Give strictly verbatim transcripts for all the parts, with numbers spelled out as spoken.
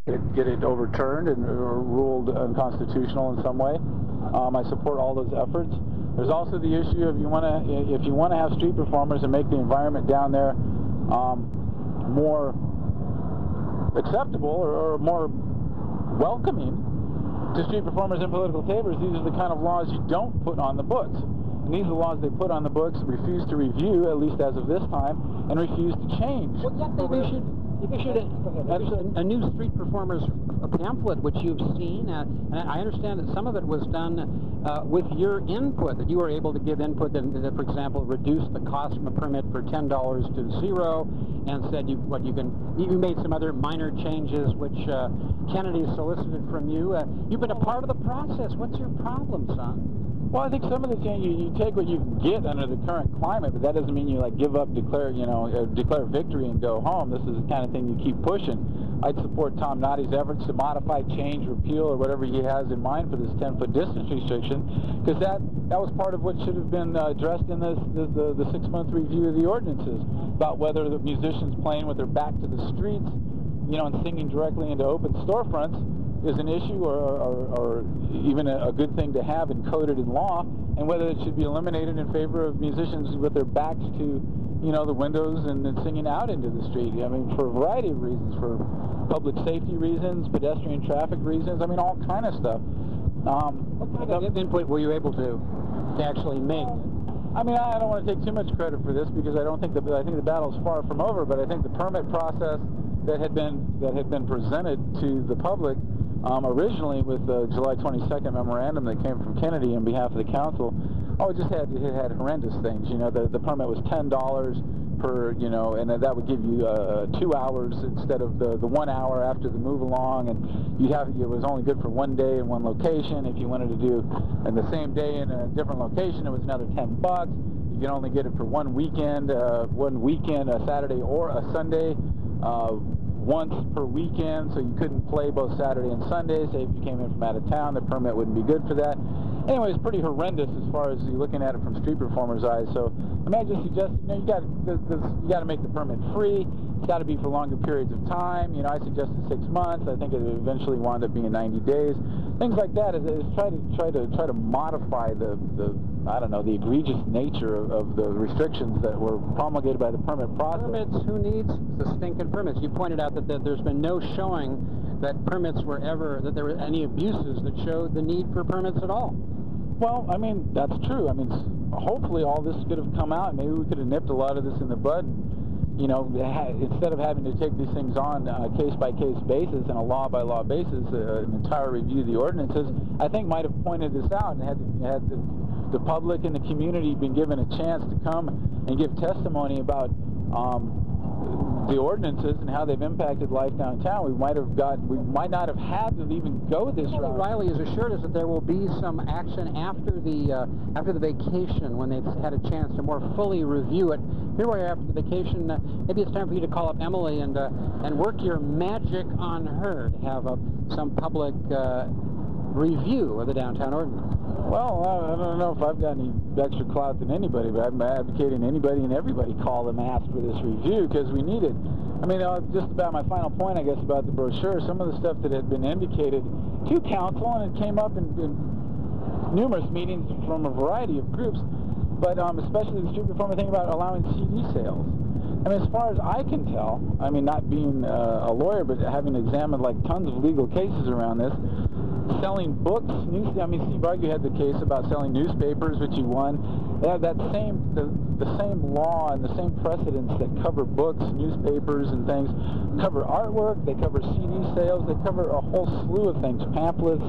get it overturned and or ruled unconstitutional in some way. Um, I support all those efforts. There's also the issue of you want to, if you want to have street performers and make the environment down there um, more acceptable or, or more welcoming to street performers and political savers, these are the kind of laws you don't put on the books. And these are the laws they put on the books, refuse to review, at least as of this time, and refuse to change. Well, yet they've issued, they've issued a, a, a new street performers pamphlet, which you've seen, uh, and I understand that some of it was done uh, with your input, that you were able to give input that, that, for example, reduced the cost of a permit for ten dollars to zero, and said you what you can, you made some other minor changes, which uh, Kennedy solicited from you. Uh, you've been a part of the process. What's your problem, son? Well, I think some of the things, you, you take what you can get under the current climate, but that doesn't mean you like give up, declare, you know, uh, declare victory and go home. This is the kind of thing you keep pushing. I'd support Tom Noddy's efforts to modify, change, repeal, or whatever he has in mind for this ten-foot distance restriction, because that that was part of what should have been uh, addressed in this, the, the, the six-month review of the ordinances, about whether the musicians playing with their back to the streets, you know, and singing directly into open storefronts is an issue, or, or, or even a, a good thing to have encoded in law, and whether it should be eliminated in favor of musicians with their backs to, you know, the windows and then singing out into the street. I mean, for a variety of reasons, for public safety reasons, pedestrian traffic reasons, I mean, all kind of stuff. Um, what kind of input were you able to, to actually make? I mean, I don't want to take too much credit for this, because I don't think the I think the battle's far from over. But I think the permit process that had been that had been presented to the public um, originally with the July twenty-second memorandum that came from Kennedy on behalf of the council, oh, it just had it had horrendous things. You know, the the permit was ten dollars per, you know, and that would give you uh, two hours instead of the the one hour after the move along, and you have it was only good for one day in one location. If you wanted to do in the same day in a different location, it was another ten bucks. You can only get it for one weekend, uh, one weekend, a Saturday or a Sunday, uh, once per weekend, so you couldn't play both Saturday and Sunday. Say if you came in from out of town, the permit wouldn't be good for that. Anyway, it's pretty horrendous as far as you looking at it from street performers' eyes. So I mean, I just suggest, you know, you got this, this, you got to make the permit free. It's got to be for longer periods of time. You know, I suggested six months. I think it eventually wound up being ninety days. Things like that is, is try to try to try to modify the the I don't know the egregious nature of, of the restrictions that were promulgated by the permit process. Permits? Who needs the stinking permits? You pointed out that, that there's been no showing that permits were ever, that there were any abuses that showed the need for permits at all. Well, I mean, that's true. I mean, hopefully all this could have come out. Maybe we could have nipped a lot of this in the bud. You know, instead of having to take these things on a case-by-case basis and a law-by-law basis, uh, an entire review of the ordinances, I think might have pointed this out and had, had the, the public and the community been given a chance to come and give testimony about um, the ordinances and how they've impacted life downtown. We might have got, we might not have had to even go this route. Riley has assured us that there will be some action after the uh, after the vacation, when they've had a chance to more fully review it. Here we are after the vacation. Uh, maybe it's time for you to call up Emily and uh, and work your magic on her to have uh, some public uh, review of the downtown ordinance. Well, I don't know if I've got any extra clout than anybody, but I'm advocating anybody and everybody call them, ask for this review, because we need it. I mean, uh, just about my final point, I guess, about the brochure, some of the stuff that had been indicated to council, and it came up in, in numerous meetings from a variety of groups, but um, especially the street performer thing about allowing C D sales. I mean, as far as I can tell, I mean, not being uh, a lawyer, but having examined like tons of legal cases around this, selling books, news, I mean, Steve Argue had the case about selling newspapers, which he won. They have that same, the, the same law and the same precedents that cover books, newspapers, and things, cover artwork, they cover C D sales, they cover a whole slew of things, pamphlets,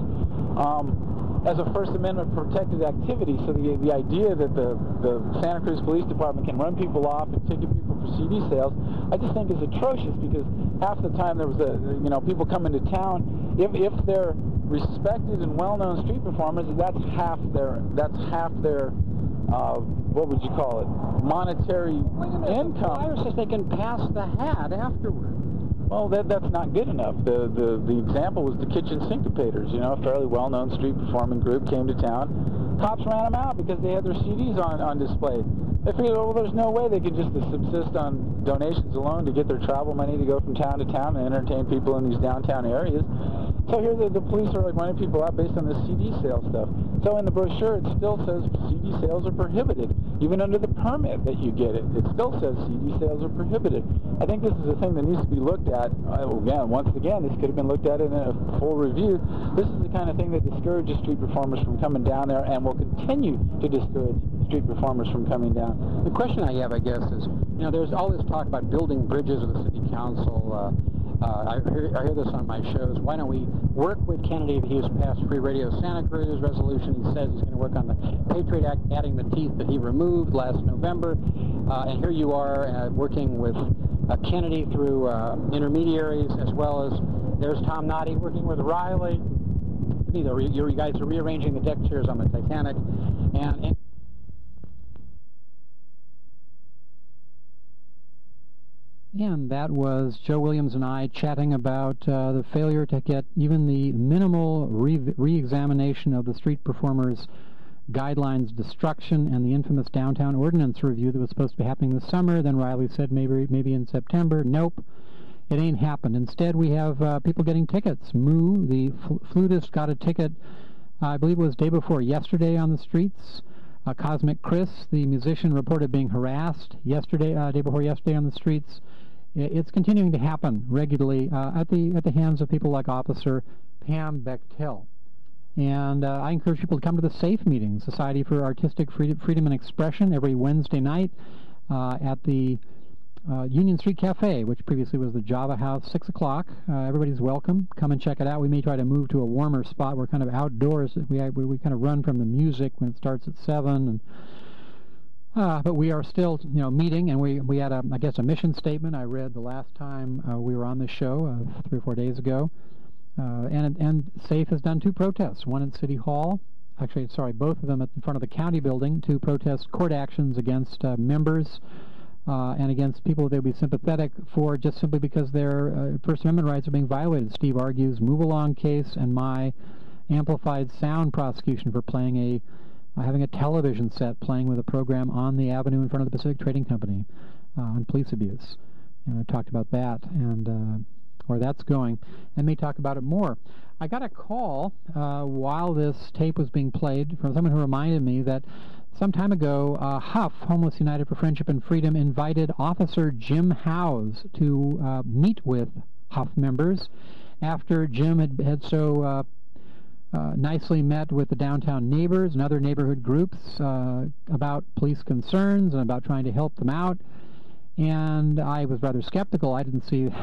um, as a First Amendment protected activity. So the, the idea that the, the Santa Cruz Police Department can run people off and ticket people for C D sales, I just think is atrocious, because half the time there was a, you know, people come into town, if, if they're respected and well-known street performers, that's half their, that's half their, uh, what would you call it, monetary income. The flyer says they can pass the hat afterward. Well, that, that's not good enough. The, the, the example was the Kitchen Syncopators, you know, a fairly well-known street performing group came to town. Cops ran them out because they had their C Ds on, on display. They figured, well, there's no way they could just subsist on donations alone to get their travel money to go from town to town and entertain people in these downtown areas. So here the, the police are like running people out based on this C D sales stuff. So in the brochure it still says C D sales are prohibited. Even under the permit that you get it, it still says C D sales are prohibited. I think this is a thing that needs to be looked at. Uh, again, once again, this could have been looked at in a full review. This is the kind of thing that discourages street performers from coming down there and will continue to discourage street performers from coming down. The question I have, I guess, is, you know, there's all this talk about building bridges with the city council. Uh, uh, I, hear, I hear this on my shows. Why don't we work with Kennedy? He's passed Free Radio Santa Cruz resolution. He says he's going to work on the Patriot Act, adding the teeth that he removed last November. Uh, and here you are uh, working with uh, Kennedy through uh, intermediaries, as well as there's Tom Noddy working with Riley. You, you guys are rearranging the deck chairs on the Titanic. and, and And that was Joe Williams and I chatting about uh, the failure to get even the minimal re-examination of the street performers' guidelines destruction and the infamous downtown ordinance review that was supposed to be happening this summer. Then Riley said maybe maybe in September. Nope, it ain't happened. Instead, we have uh, people getting tickets. Moo, the fl flutist, got a ticket, uh, I believe it was day before yesterday on the streets. Uh, Cosmic Chris, the musician, reported being harassed yesterday, uh, day before yesterday on the streets. It's continuing to happen regularly uh, at the at the hands of people like Officer Pam Bechtel. And uh, I encourage people to come to the SAFE meeting, Society for Artistic Freedom, Freedom and Expression, every Wednesday night uh, at the uh, Union Street Cafe, which previously was the Java House, six o'clock. Uh, everybody's welcome. Come and check it out. We may try to move to a warmer spot. We're kind of outdoors. We, we, we kind of run from the music when it starts at seven. And Uh, but we are still, you know, meeting, and we we had a, I guess, a mission statement I read the last time uh, we were on the show uh, three or four days ago, uh, and and SAFE has done two protests, one at City Hall, actually, sorry, both of them at in front of the county building to protest court actions against uh, members uh, and against people they would be sympathetic for just simply because their uh, First Amendment rights are being violated. Steve argues Move Along case and my amplified sound prosecution for playing a Uh, having a television set playing with a program on the avenue in front of the Pacific Trading Company uh, on police abuse. And I've talked about that, and uh, where that's going, and may talk about it more. I got a call uh, while this tape was being played from someone who reminded me that some time ago, uh, Huff, Homeless United for Friendship and Freedom, invited Officer Jim Howes to uh, meet with Huff members after Jim had, had so uh, Uh, nicely met with the downtown neighbors and other neighborhood groups uh, about police concerns and about trying to help them out. And I was rather skeptical. I didn't see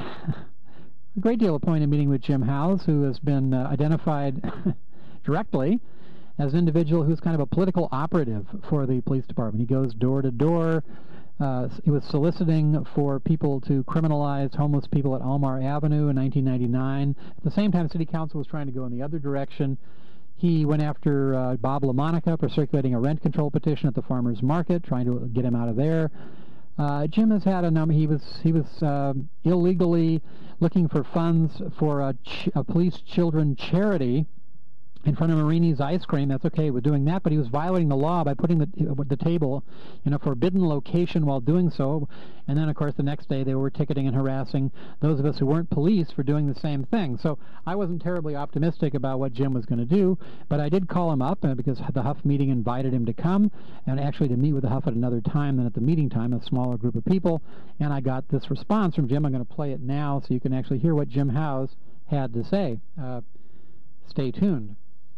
a great deal of point in meeting with Jim Howes, who has been uh, identified directly as an individual who's kind of a political operative for the police department. He goes door to door. Uh, he was soliciting for people to criminalize homeless people at Almar Avenue in nineteen ninety-nine. At the same time, City Council was trying to go in the other direction. He went after uh, Bob LaMonica for circulating a rent control petition at the farmers market, trying to get him out of there. Uh, Jim has had a number. He was he was uh, illegally looking for funds for a, ch a police children charity in front of Marini's Ice Cream. That's okay with doing that, but he was violating the law by putting the, the table in a forbidden location while doing so. And then, of course, the next day they were ticketing and harassing those of us who weren't police for doing the same thing. So I wasn't terribly optimistic about what Jim was going to do, but I did call him up uh, because the Huff meeting invited him to come, and actually to meet with the Huff at another time than at the meeting time, a smaller group of people. And I got this response from Jim. I'm going to play it now so you can actually hear what Jim Howes had to say. Uh, stay tuned.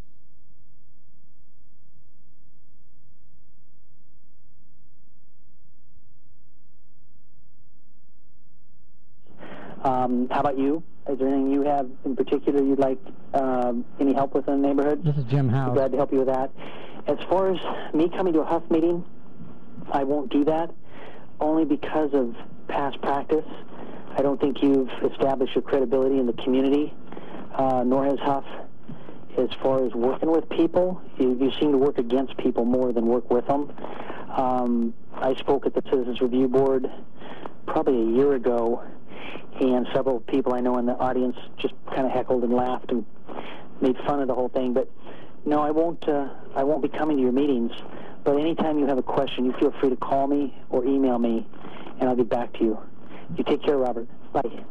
Um, how about you? Is there anything you have in particular you'd like um, any help with in the neighborhood? This is Jim Howes. I'm glad to help you with that. As far as me coming to a Huff meeting, I won't do that, only because of past practice. I don't think you've established your credibility in the community, uh, nor has Huff. As far as working with people, you, you seem to work against people more than work with them. Um, I spoke at the Citizens Review Board probably a year ago, and several people I know in the audience just kind of heckled and laughed and made fun of the whole thing. But no, I won't. Uh, I won't be coming to your meetings. But anytime you have a question, you feel free to call me or email me, and I'll get back to you. You take care, Robert. Bye.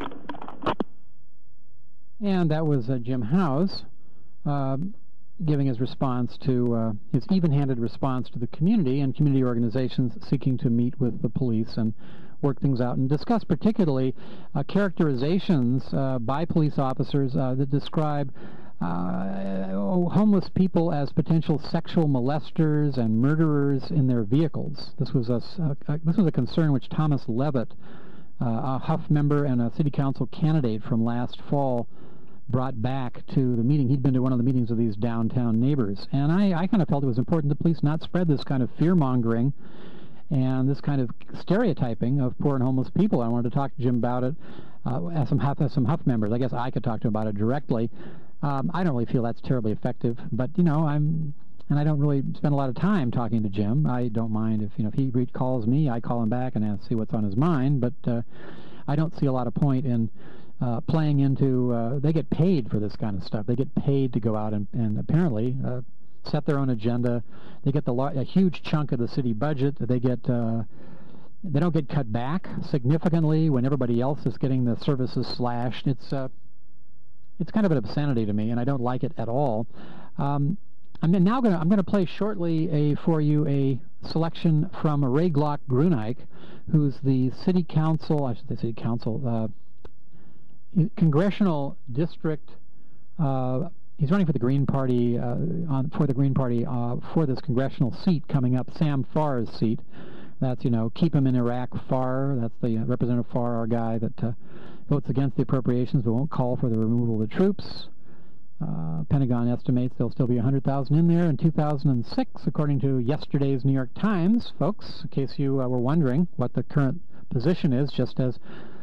And that was uh, Jim Howes uh, giving his response to, uh, his even-handed response to the community and community organizations seeking to meet with the police and work things out and discuss particularly uh, characterizations uh, by police officers uh, that describe uh, homeless people as potential sexual molesters and murderers in their vehicles. This was a, a this was a concern which Thomas Levitt, uh, a Huff member and a city council candidate from last fall, brought back to the meeting. He'd been to one of the meetings of these downtown neighbors, and I, I kind of felt it was important the police not spread this kind of fear-mongering and this kind of stereotyping of poor and homeless people. I wanted to talk to Jim about it uh, as, some Huff, as some Huff members. I guess I could talk to him about it directly. Um, I don't really feel that's terribly effective, but, you know, I'm, and I don't really spend a lot of time talking to Jim. I don't mind if, you know, if he re calls me, I call him back and ask, see what's on his mind, but uh, I don't see a lot of point in uh, playing into, uh, they get paid for this kind of stuff. They get paid to go out and, and apparently uh, set their own agenda. They get the a huge chunk of the city budget. They get uh, they don't get cut back significantly when everybody else is getting the services slashed. It's uh, it's kind of an obscenity to me, and I don't like it at all. Um, I'm now going to I'm going to play shortly a for you a selection from Ray Glock Gruneich, who's the city council. I should say city council uh, congressional district. Uh, He's running for the Green Party, uh, on, for the Green Party uh, for this congressional seat coming up, Sam Farr's seat. That's, you know, keep him in Iraq, Farr. That's the uh, Representative Farr, our guy that uh, votes against the appropriations but won't call for the removal of the troops. Uh, Pentagon estimates there'll still be one hundred thousand in there in two thousand six, according to yesterday's New York Times, folks, in case you uh, were wondering what the current position is, just as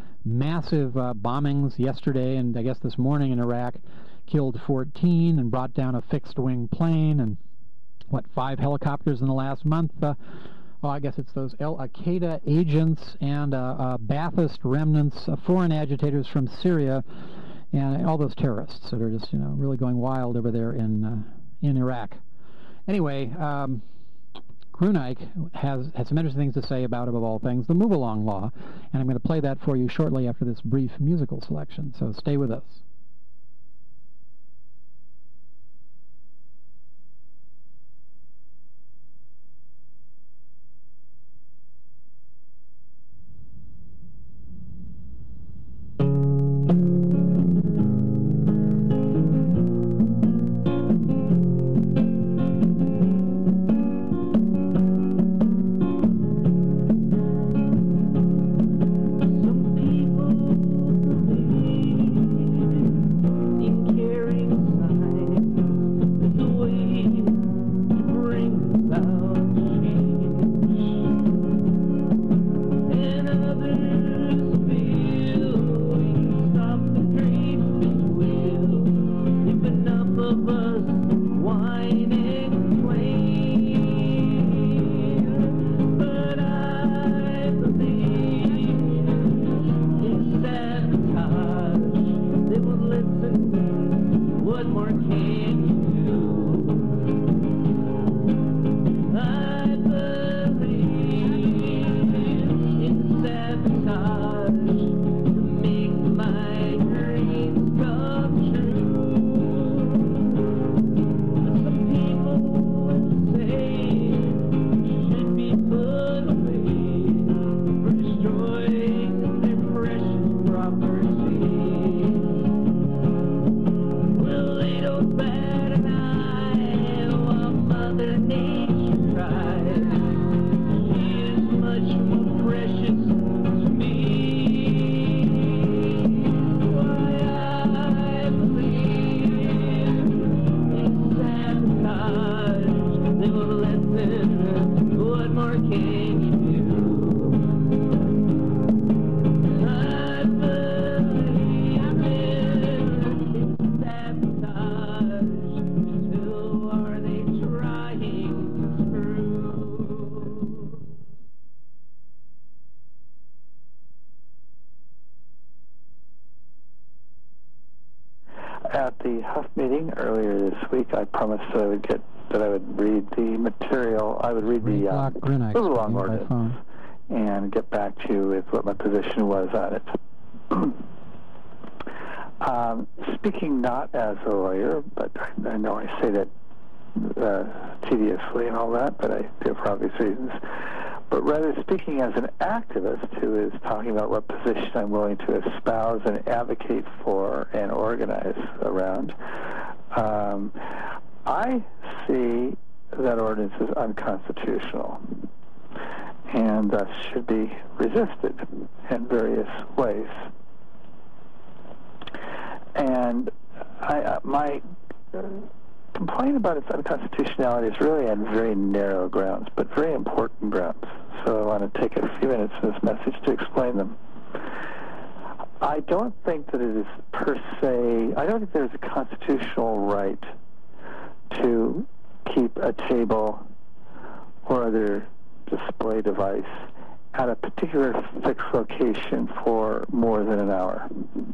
massive uh, bombings yesterday and I guess this morning in Iraq killed fourteen and brought down a fixed-wing plane and, what, five helicopters in the last month. Uh, well, I guess it's those Al-Qaeda agents and uh, uh, Ba'athist remnants, uh, foreign agitators from Syria, and all those terrorists that are just, you know, really going wild over there in uh, in Iraq. Anyway, um, Gruneich has, has some interesting things to say about, above all things, the move-along law, and I'm going to play that for you shortly after this brief musical selection, so stay with us. At the Huff meeting earlier this week, I promised that I would get that I would read the material. I would read the uh, move along ordinance and get back to you with what my position was on it. um, speaking not as a lawyer, but I, I know I say that uh, tediously and all that, but I do for obvious reasons. But rather speaking as an activist who is talking about what position I'm willing to espouse and advocate for and organize around, um, I see that ordinance is unconstitutional and thus should be resisted in various ways. And I, uh, my uh, complaint about its unconstitutionality is really on very narrow grounds, but very important grounds. So I want to take a few minutes in this message to explain them. I don't think that it is per se, I don't think there's a constitutional right to keep a table or other display device at a particular fixed location for more than an hour.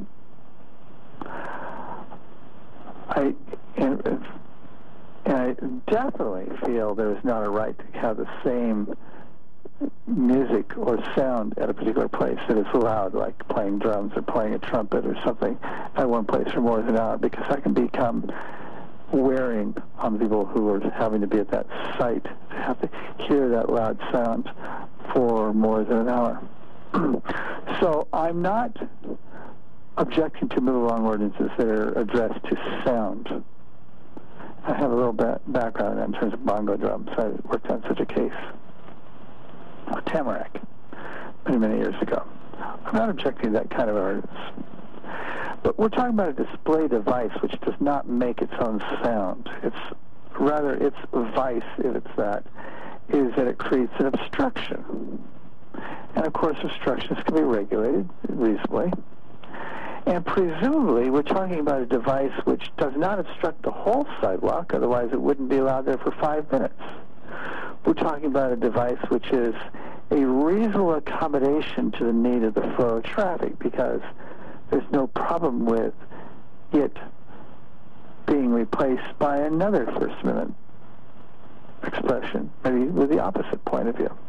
I and, and I definitely feel there is not a right to have the same music or sound at a particular place that is allowed, like playing drums or playing a trumpet or something at one place for more than an hour, because that can become wearing on people who are having to be at that site to have to hear that loud sound for more than an hour. So I'm not objecting to move along ordinances that are addressed to sound. I have a little ba- background in terms of bongo drums. I worked on such a case with Tamarack many, many years ago. I'm not objecting to that kind of ordinance. But we're talking about a display device which does not make its own sound. It's rather, its vice, if it's that, is that it creates an obstruction. And of course, obstructions can be regulated reasonably. And presumably, we're talking about a device which does not obstruct the whole sidewalk, otherwise it wouldn't be allowed there for five minutes. We're talking about a device which is a reasonable accommodation to the need of the flow of traffic, because there's no problem with it being replaced by another First Amendment expression, maybe with the opposite point of view.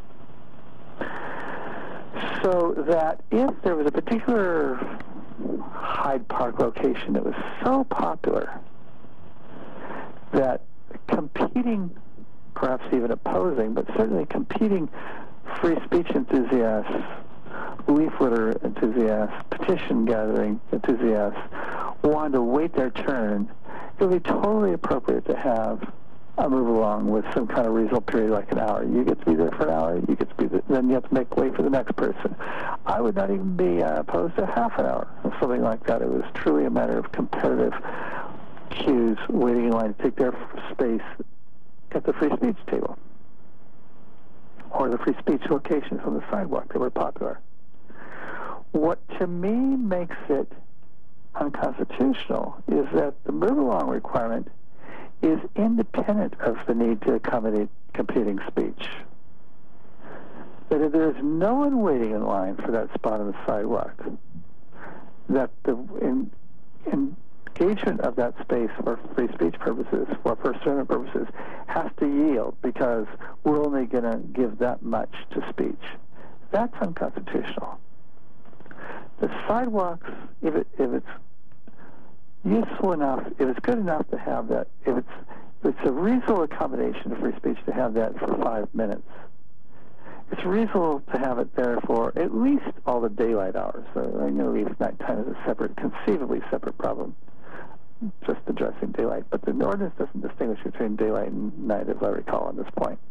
So that if there was a particular Hyde Park location that was so popular that competing, perhaps even opposing, but certainly competing free speech enthusiasts, leafleter enthusiasts, petition gathering enthusiasts wanted to wait their turn, it would be totally appropriate to have a move along with some kind of reasonable period, like an hour. You get to be there for an hour, you get to be there, then you have to make way for the next person. I would not even be uh, opposed to half an hour or something like that. It was truly a matter of competitive queues waiting in line to take their space at the free speech table or the free speech locations on the sidewalk that were popular. What to me makes it unconstitutional is that the move along requirement is independent of the need to accommodate competing speech. That if there is no one waiting in line for that spot on the sidewalk, that the in, engagement of that space for free speech purposes, for First Amendment purposes, has to yield, because we're only going to give that much to speech. That's unconstitutional. The sidewalks, if it, if it's useful enough, if it's good enough to have that, if it's if it's a reasonable accommodation of free speech to have that for five minutes, it's reasonable to have it there for at least all the daylight hours. So I'm going to leave nighttime as a separate, conceivably separate problem, just addressing daylight. But the ordinance doesn't distinguish between daylight and night, as I recall, on this point.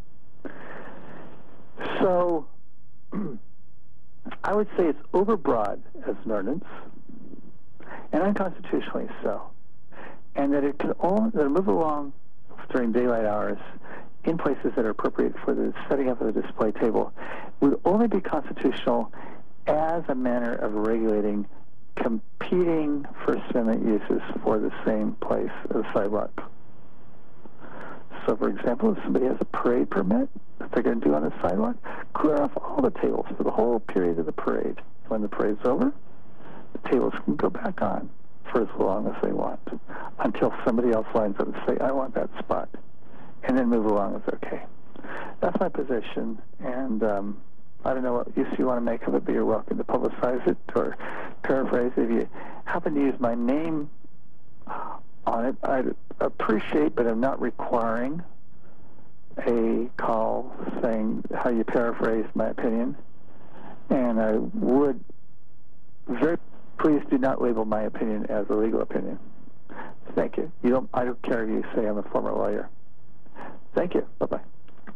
So I would say it's overbroad as an ordinance, and unconstitutionally so, and that it can only that move along during daylight hours in places that are appropriate for the setting up of the display table would only be constitutional as a manner of regulating competing First Amendment uses for the same place of the sidewalk. So, for example, if somebody has a parade permit that they're going to do on the sidewalk, clear off all the tables for the whole period of the parade. When the parade's over, the tables can go back on for as long as they want, until somebody else lines up and say, I want that spot. and then move along is okay. That's my position, and um, I don't know what use you want to make of it, but you're welcome to publicize it or paraphrase it. If you happen to use my name on it, I'd appreciate, but I'm not requiring a call saying how you paraphrase my opinion. And I would very please do not label my opinion as a legal opinion. Thank you. You don't. I don't care if you say I'm a former lawyer. Thank you. Bye bye.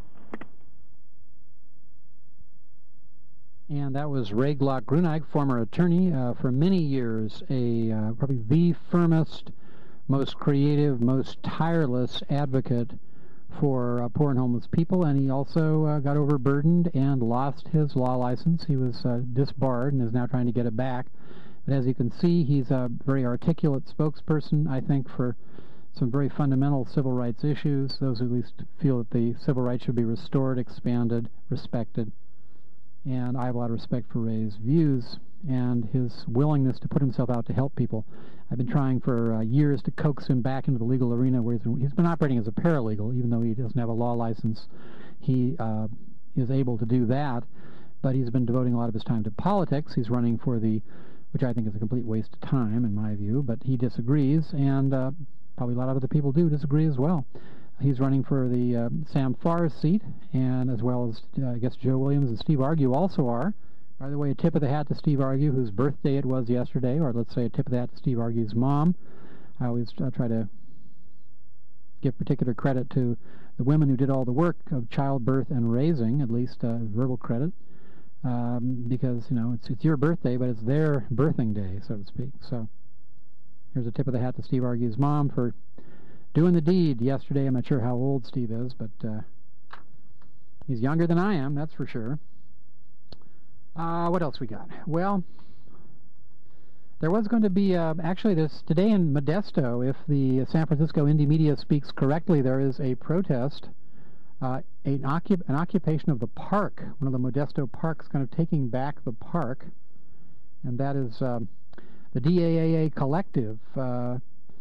And that was Ray Glock Grunig, former attorney, uh, for many years, a uh, probably the firmest, most creative, most tireless advocate for uh, poor and homeless people, and he also uh, got overburdened and lost his law license. He was uh, disbarred and is now trying to get it back. But as you can see, he's a very articulate spokesperson, I think, for some very fundamental civil rights issues, those who at least feel that the civil rights should be restored, expanded, respected. And I have a lot of respect for Ray's views and his willingness to put himself out to help people. I've been trying for uh, years to coax him back into the legal arena where he's been, he's been operating as a paralegal, even though he doesn't have a law license. He uh, is able to do that, but he's been devoting a lot of his time to politics. He's running for the, which I think is a complete waste of time in my view, but he disagrees, and uh, probably a lot of other people do disagree as well. He's running for the uh, Sam Farr seat, and as well as, uh, I guess, Joe Williams and Steve Argue also are. By the way, a tip of the hat to Steve Argue, whose birthday it was yesterday, or let's say a tip of the hat to Steve Argue's mom. I always uh, try to give particular credit to the women who did all the work of childbirth and raising, at least uh, verbal credit, um, because, you know, it's, it's your birthday, but it's their birthing day, so to speak. So here's a tip of the hat to Steve Argue's mom for doing the deed yesterday. I'm not sure how old Steve is, but uh, he's younger than I am, that's for sure. Uh, what else we got? Well, there was going to be, uh, actually this today in Modesto, if the San Francisco Indie Media speaks correctly, there is a protest, uh, an, occup an occupation of the park, one of the Modesto parks, kind of taking back the park, and that is uh, the D A A A Collective uh,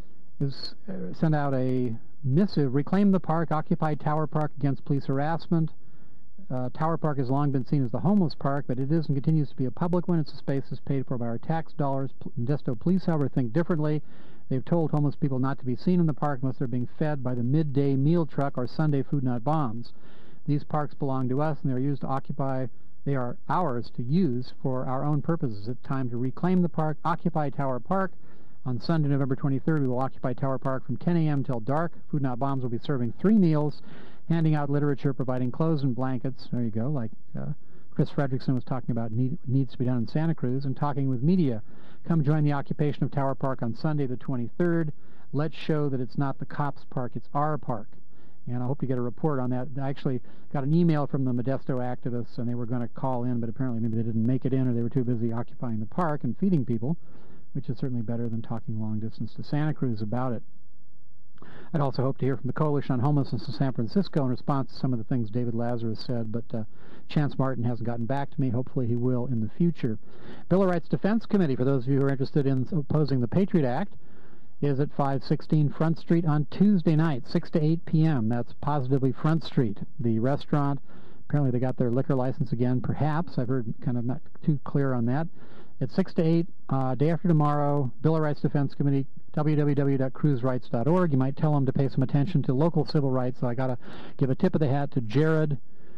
is uh, sent out a missive, Reclaim the Park, Occupy Tower Park Against Police Harassment. Uh, Tower Park has long been seen as the homeless park, but it is and continues to be a public one. It's a space that's paid for by our tax dollars. Modesto police, however, think differently. They've told homeless people not to be seen in the park unless they're being fed by the midday meal truck or Sunday food not bombs. These parks belong to us, and they're used to occupy, they are ours to use for our own purposes. It's time to reclaim the park, occupy Tower Park. On Sunday, November twenty-third, we will occupy Tower Park from ten A M till dark. Food Not Bombs will be serving three meals, handing out literature, providing clothes and blankets. There you go, like uh, Chris Fredrickson was talking about need, needs to be done in Santa Cruz, and talking with media. Come join the occupation of Tower Park on Sunday the twenty-third. Let's show that it's not the cops' park, it's our park. And I hope to get a report on that. I actually got an email from the Modesto activists, and they were going to call in, but apparently maybe they didn't make it in, or they were too busy occupying the park and feeding people, which is certainly better than talking long distance to Santa Cruz about it. I'd also hope to hear from the Coalition on Homelessness in San Francisco in response to some of the things David Lazarus said, but uh, Chance Martin hasn't gotten back to me. Hopefully he will in the future. Bill of Rights Defense Committee, for those of you who are interested in opposing the Patriot Act, is at five sixteen Front Street on Tuesday night, six to eight P M That's positively Front Street. The restaurant, apparently they got their liquor license again, perhaps. I've heard kind of not too clear on that. It's six to eight, uh, day after tomorrow, Bill of Rights Defense Committee, w w w dot cruz rights dot org. You might tell them to pay some attention to local civil rights. So I got to give a tip of the hat to Jared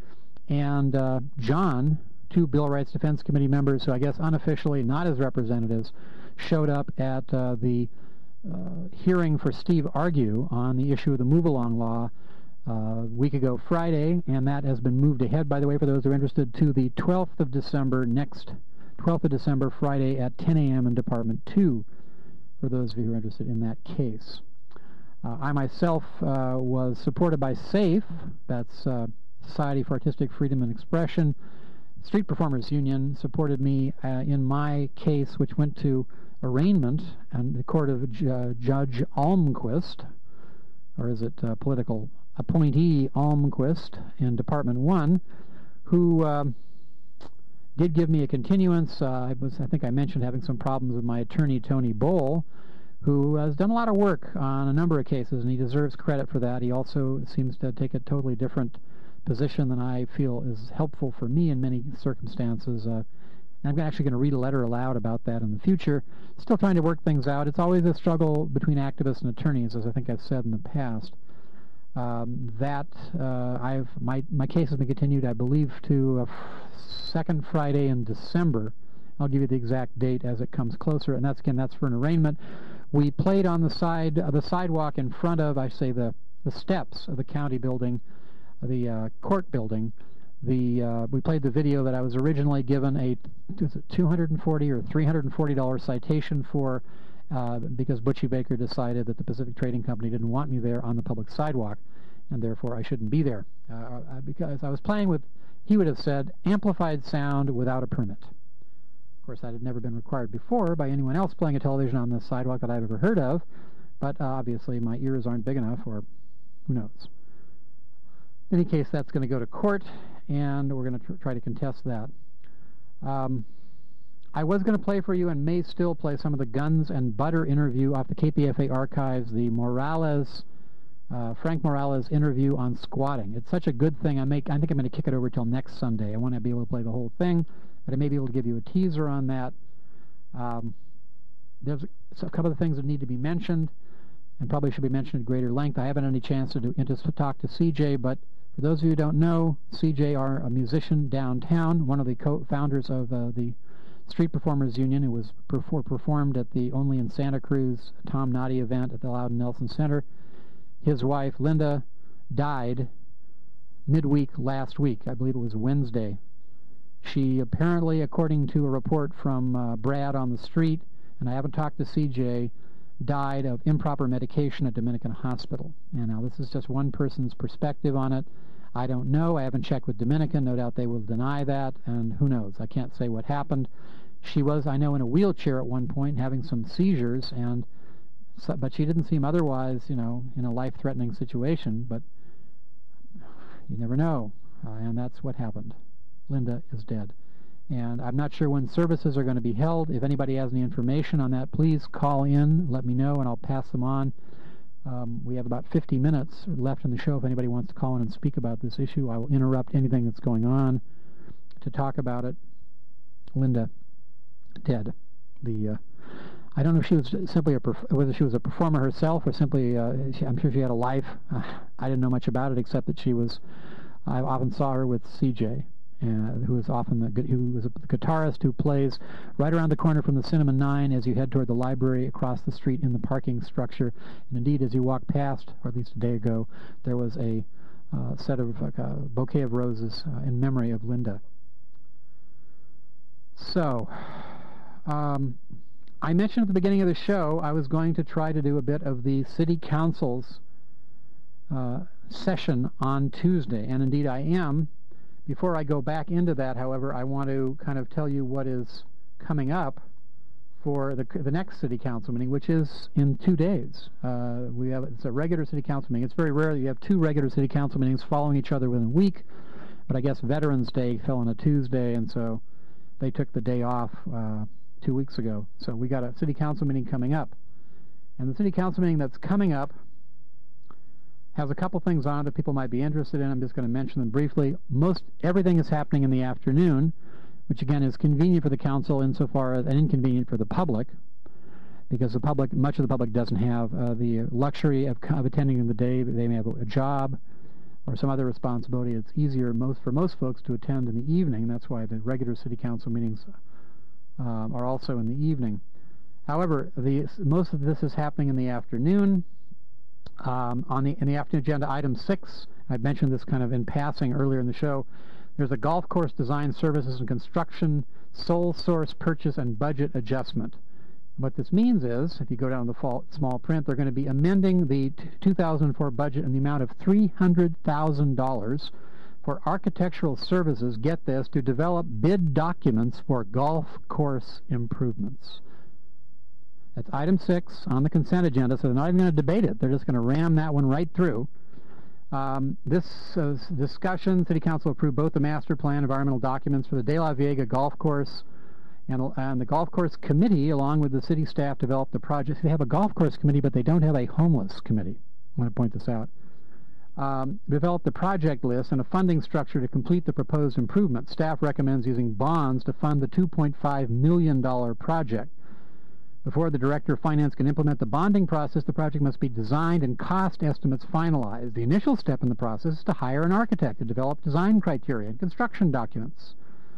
and uh, John, two Bill of Rights Defense Committee members who I guess unofficially, not as representatives, showed up at uh, the uh, hearing for Steve Argue on the issue of the move-along law uh, a week ago Friday, and that has been moved ahead, by the way, for those who are interested, to the twelfth of December, next twelfth of December, Friday at ten A M in Department two, for those of you who are interested in that case. Uh, I myself uh, was supported by SAFE, that's uh, Society for Artistic Freedom and Expression. Street Performers Union supported me uh, in my case, which went to arraignment and the court of uh, Judge Almquist, or is it uh, political appointee Almquist in Department one, who um, did give me a continuance. Uh, I was, I think I mentioned having some problems with my attorney, Tony Bowl, who has done a lot of work on a number of cases, and he deserves credit for that. He also seems to take a totally different position than I feel is helpful for me in many circumstances. Uh, and I'm actually going to read a letter aloud about that in the future. Still trying to work things out. It's always a struggle between activists and attorneys, as I think I've said in the past. Um, that uh, I've my my case has been continued, I believe, to a second Friday in December. I'll give you the exact date as it comes closer, and that's again that's for an arraignment. We played on the side uh, the sidewalk in front of, I say, the the steps of the county building, the uh, court building. The uh, we played the video that I was originally given a two hundred forty or three hundred forty dollar citation for. Uh, because Butchie Baker decided that the Pacific Trading Company didn't want me there on the public sidewalk, and therefore I shouldn't be there. Uh, because I was playing with, he would have said, amplified sound without a permit. Of course, that had never been required before by anyone else playing a television on the sidewalk that I've ever heard of, but uh, obviously my ears aren't big enough, or who knows. In any case, that's going to go to court, and we're going to tr try to contest that. Um, I was going to play for you and may still play some of the Guns and Butter interview off the K P F A archives, the Morales, uh, Frank Morales interview on squatting. It's such a good thing. I, make, I think I'm going to kick it over till next Sunday. I want to be able to play the whole thing, but I may be able to give you a teaser on that. Um, there's a couple of things that need to be mentioned and probably should be mentioned at greater length. I haven't had any chance to, do, to talk to C J, but for those of you who don't know, C J are a musician downtown, one of the co-founders of uh, the Street Performers Union, who was perfor performed at the Only in Santa Cruz Tom Noddy event at the Loudon Nelson Center. His wife, Linda, died midweek last week. I believe it was Wednesday. She apparently, according to a report from uh, Brad on the street, and I haven't talked to C J, died of improper medication at Dominican Hospital. And now this is just one person's perspective on it. I don't know. I haven't checked with Dominican. No doubt they will deny that, and who knows? I can't say what happened. She was, I know, in a wheelchair at one point, having some seizures, and so, but she didn't seem otherwise, you know, in a life-threatening situation. But you never know, uh, and that's what happened. Linda is dead, and I'm not sure when services are going to be held. If anybody has any information on that, please call in, let me know, and I'll pass them on. Um, we have about fifty minutes left in the show. If anybody wants to call in and speak about this issue, I will interrupt anything that's going on to talk about it. Linda, dead. The uh, I don't know if she was simply a perf whether she was a performer herself or simply uh, she, I'm sure she had a life. Uh, I didn't know much about it except that she was. I often saw her with C J. Uh, who is often the who was a guitarist who plays right around the corner from the Cinema Nine as you head toward the library across the street in the parking structure. And indeed, as you walk past, or at least a day ago, there was a uh, set of like a bouquet of roses uh, in memory of Linda. So, um, I mentioned at the beginning of the show I was going to try to do a bit of the City Council's uh, session on Tuesday, and indeed I am. Before I go back into that, however, I want to kind of tell you what is coming up for the, the next City Council meeting, which is in two days. Uh, we have it's a regular City Council meeting. It's very rare that you have two regular City Council meetings following each other within a week, but I guess Veterans Day fell on a Tuesday, and so they took the day off uh, two weeks ago. So we got a City Council meeting coming up. And the City Council meeting that's coming up has a couple things on it that people might be interested in. I'm just going to mention them briefly. Most everything is happening in the afternoon, which again is convenient for the council insofar as, and inconvenient for the public, because the public, much of the public doesn't have uh, the luxury of, of attending in the day. They may have a, a job or some other responsibility. It's easier most for most folks to attend in the evening. That's why the regular City Council meetings um, are also in the evening. However, the most of this is happening in the afternoon. Um, on the in the afternoon agenda, item six, I mentioned this kind of in passing earlier in the show. There's a golf course design services and construction sole source purchase and budget adjustment. What this means is, if you go down to the small print, they're going to be amending the two thousand four budget in the amount of three hundred thousand dollars for architectural services. Get this, to develop bid documents for golf course improvements. That's item six on the consent agenda, so they're not even going to debate it. They're just going to ram that one right through. Um, this uh, discussion, City Council approved both the master plan environmental documents for the De La Viega Golf Course And, and the golf course committee, along with the city staff, developed the project. They have a golf course committee, but they don't have a homeless committee. I want to point this out. Um, developed the project list and a funding structure to complete the proposed improvement. Staff recommends using bonds to fund the two point five million dollars project. Before the Director of Finance can implement the bonding process, the project must be designed and cost estimates finalized. The initial step in the process is to hire an architect to develop design criteria and construction documents.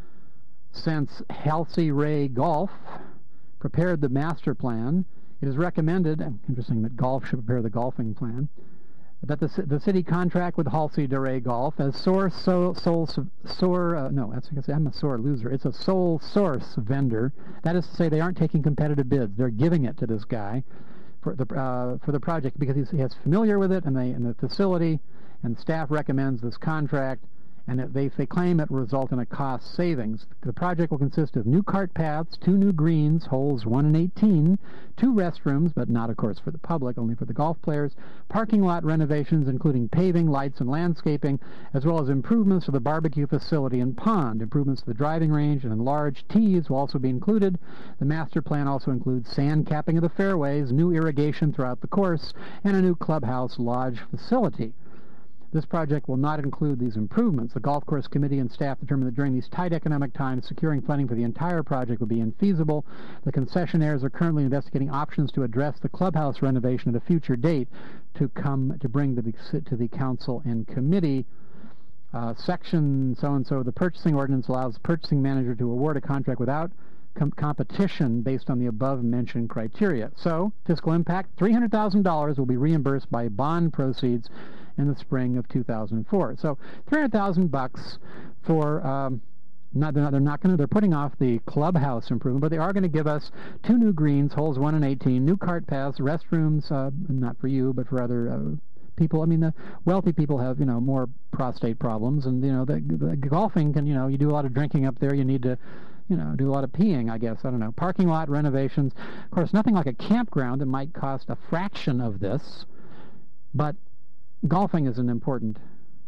Since Halsey Ray Golf prepared the master plan, it is recommended, interesting that golf should prepare the golfing plan, that the, the city contract with Halsey Ray Golf as source, so, sole, sore, uh, no, that's because I'm a sore loser. It's a sole source vendor. That is to say they aren't taking competitive bids. They're giving it to this guy for the, uh, for the project because he's, he's familiar with it and, they, and the facility, and staff recommends this contract, and it, they, they claim it will result in a cost savings. The project will consist of new cart paths, two new greens, holes one and eighteen, two restrooms, but not, of course, for the public, only for the golf players, parking lot renovations, including paving, lights, and landscaping, as well as improvements to the barbecue facility and pond. Improvements to the driving range and enlarged tees will also be included. The master plan also includes sand capping of the fairways, new irrigation throughout the course, and a new clubhouse lodge facility. This project will not include these improvements. The golf course committee and staff determined that during these tight economic times, securing funding for the entire project would be infeasible. The concessionaires are currently investigating options to address the clubhouse renovation at a future date to come to bring to the, to the council and committee. Uh, section so-and-so of the purchasing ordinance allows the purchasing manager to award a contract without com competition based on the above-mentioned criteria. So, fiscal impact, three hundred thousand dollars will be reimbursed by bond proceeds in the spring of two thousand four. So, three hundred thousand bucks for, um, not, they're not, they're not going to, they're putting off the clubhouse improvement, but they are going to give us two new greens, holes one and eighteen, new cart paths, restrooms, uh, not for you, but for other uh, people. I mean, the wealthy people have, you know, more prostate problems, and, you know, the, the golfing can, you know, you do a lot of drinking up there, you need to, you know, do a lot of peeing, I guess. I don't know. Parking lot renovations. Of course, nothing like a campground that might cost a fraction of this, but golfing is an important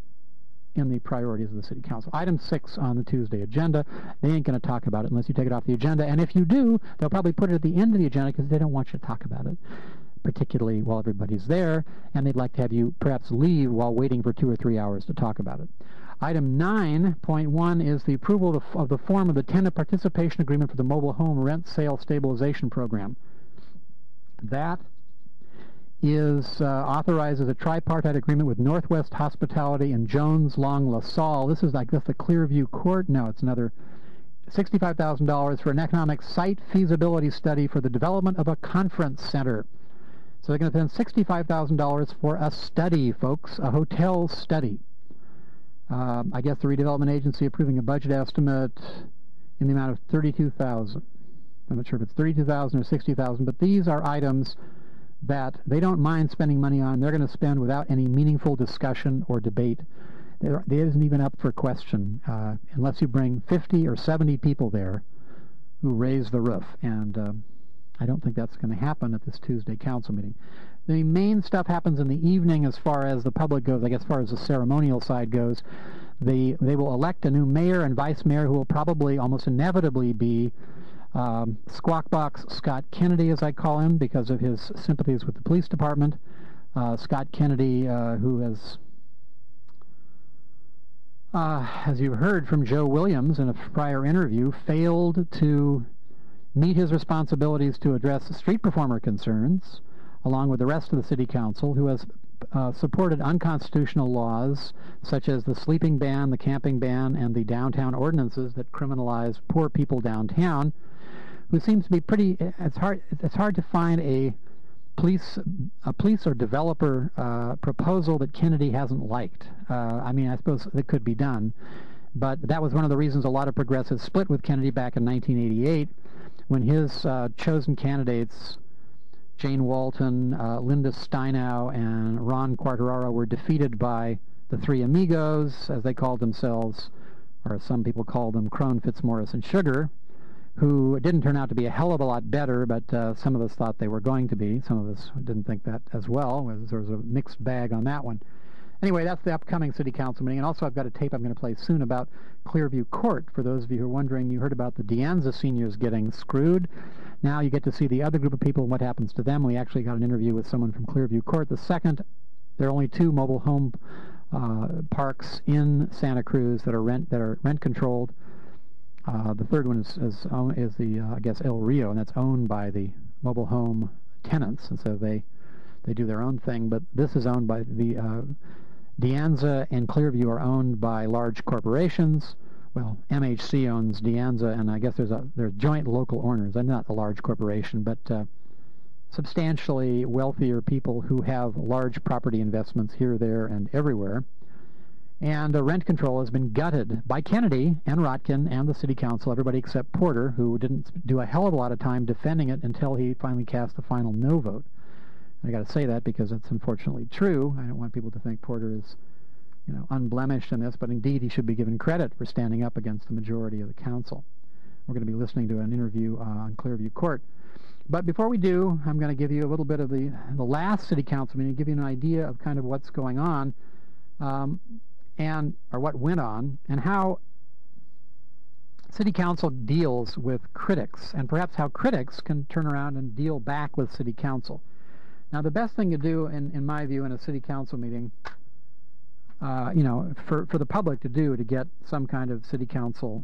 in the priorities of the City Council. Item six on the Tuesday agenda. They ain't going to talk about it unless you take it off the agenda, and if you do, they'll probably put it at the end of the agenda because they don't want you to talk about it, particularly while everybody's there, and they'd like to have you perhaps leave while waiting for two or three hours to talk about it. Item nine point one is the approval of the, of the form of the tenant participation agreement for the mobile home rent sale stabilization program. That is uh, authorizes a tripartite agreement with Northwest Hospitality and Jones Long LaSalle. This is like this the Clearview Court. No, it's another sixty-five thousand dollars for an economic site feasibility study for the development of a conference center. So they're going to spend sixty-five thousand dollars for a study, folks, a hotel study. Um, I guess the redevelopment agency approving a budget estimate in the amount of thirty-two thousand dollars. I'm not sure if it's thirty-two thousand dollars or sixty thousand dollars, but these are items that they don't mind spending money on. They're going to spend without any meaningful discussion or debate. There, there isn't even up for question uh, unless you bring fifty or seventy people there who raise the roof. And uh, I don't think that's going to happen at this Tuesday council meeting. The main stuff happens in the evening as far as the public goes, I guess as far as the ceremonial side goes. They, they will elect a new mayor and vice mayor who will probably almost inevitably be um, Squawk Box Scott Kennedy, as I call him, because of his sympathies with the police department. Uh, Scott Kennedy, uh, who has, uh, as you heard from Joe Williams in a prior interview, failed to meet his responsibilities to address street performer concerns, along with the rest of the City Council, who has uh, supported unconstitutional laws such as the sleeping ban, the camping ban, and the downtown ordinances that criminalize poor people downtown, who seems to be pretty, it's hard, it's hard to find a police, a police or developer uh, proposal that Kennedy hasn't liked. Uh, I mean, I suppose it could be done, but that was one of the reasons a lot of progressives split with Kennedy back in nineteen eighty-eight, when his uh, chosen candidates, Jane Walton, uh, Linda Steinow, and Ron Quartararo, were defeated by the Three Amigos, as they called themselves, or some people called them Crone, Fitzmaurice, and Sugar, who didn't turn out to be a hell of a lot better, but uh, some of us thought they were going to be. Some of us didn't think that as well. There was a mixed bag on that one. anyway, that's the upcoming city council meeting. And also I've got a tape I'm going to play soon about Clearview Court. For those of you who are wondering, you heard about the De Anza seniors getting screwed. Now you get to see the other group of people and what happens to them. We actually got an interview with someone from Clearview Court. The second, there are only two mobile home uh, parks in Santa Cruz that are rent that are rent controlled. Uh, the third one is is, own, is the uh, I guess El Rio, and that's owned by the mobile home tenants, and so they they do their own thing. But this is owned by the uh, De Anza and Clearview are owned by large corporations. Well, M H C owns De Anza, and I guess there's a there's joint local owners. I'm not a large corporation, but uh, substantially wealthier people who have large property investments here, there, and everywhere. And uh, rent control has been gutted by Kennedy and Rotkin and the city council, everybody except Porter, who didn't do a hell of a lot of time defending it until he finally cast the final no vote. And I got to say that because it's unfortunately true. I don't want people to think Porter is, you know, unblemished in this, but indeed he should be given credit for standing up against the majority of the council. We're going to be listening to an interview uh, on Clearview Court. But before we do, I'm going to give you a little bit of the, the last city council meeting, give you an idea of kind of what's going on, um, and or what went on, and how city council deals with critics, and perhaps how critics can turn around and deal back with city council. Now, the best thing to do, in, in my view, in a city council meeting, uh, you know, for, for the public to do to get some kind of city council,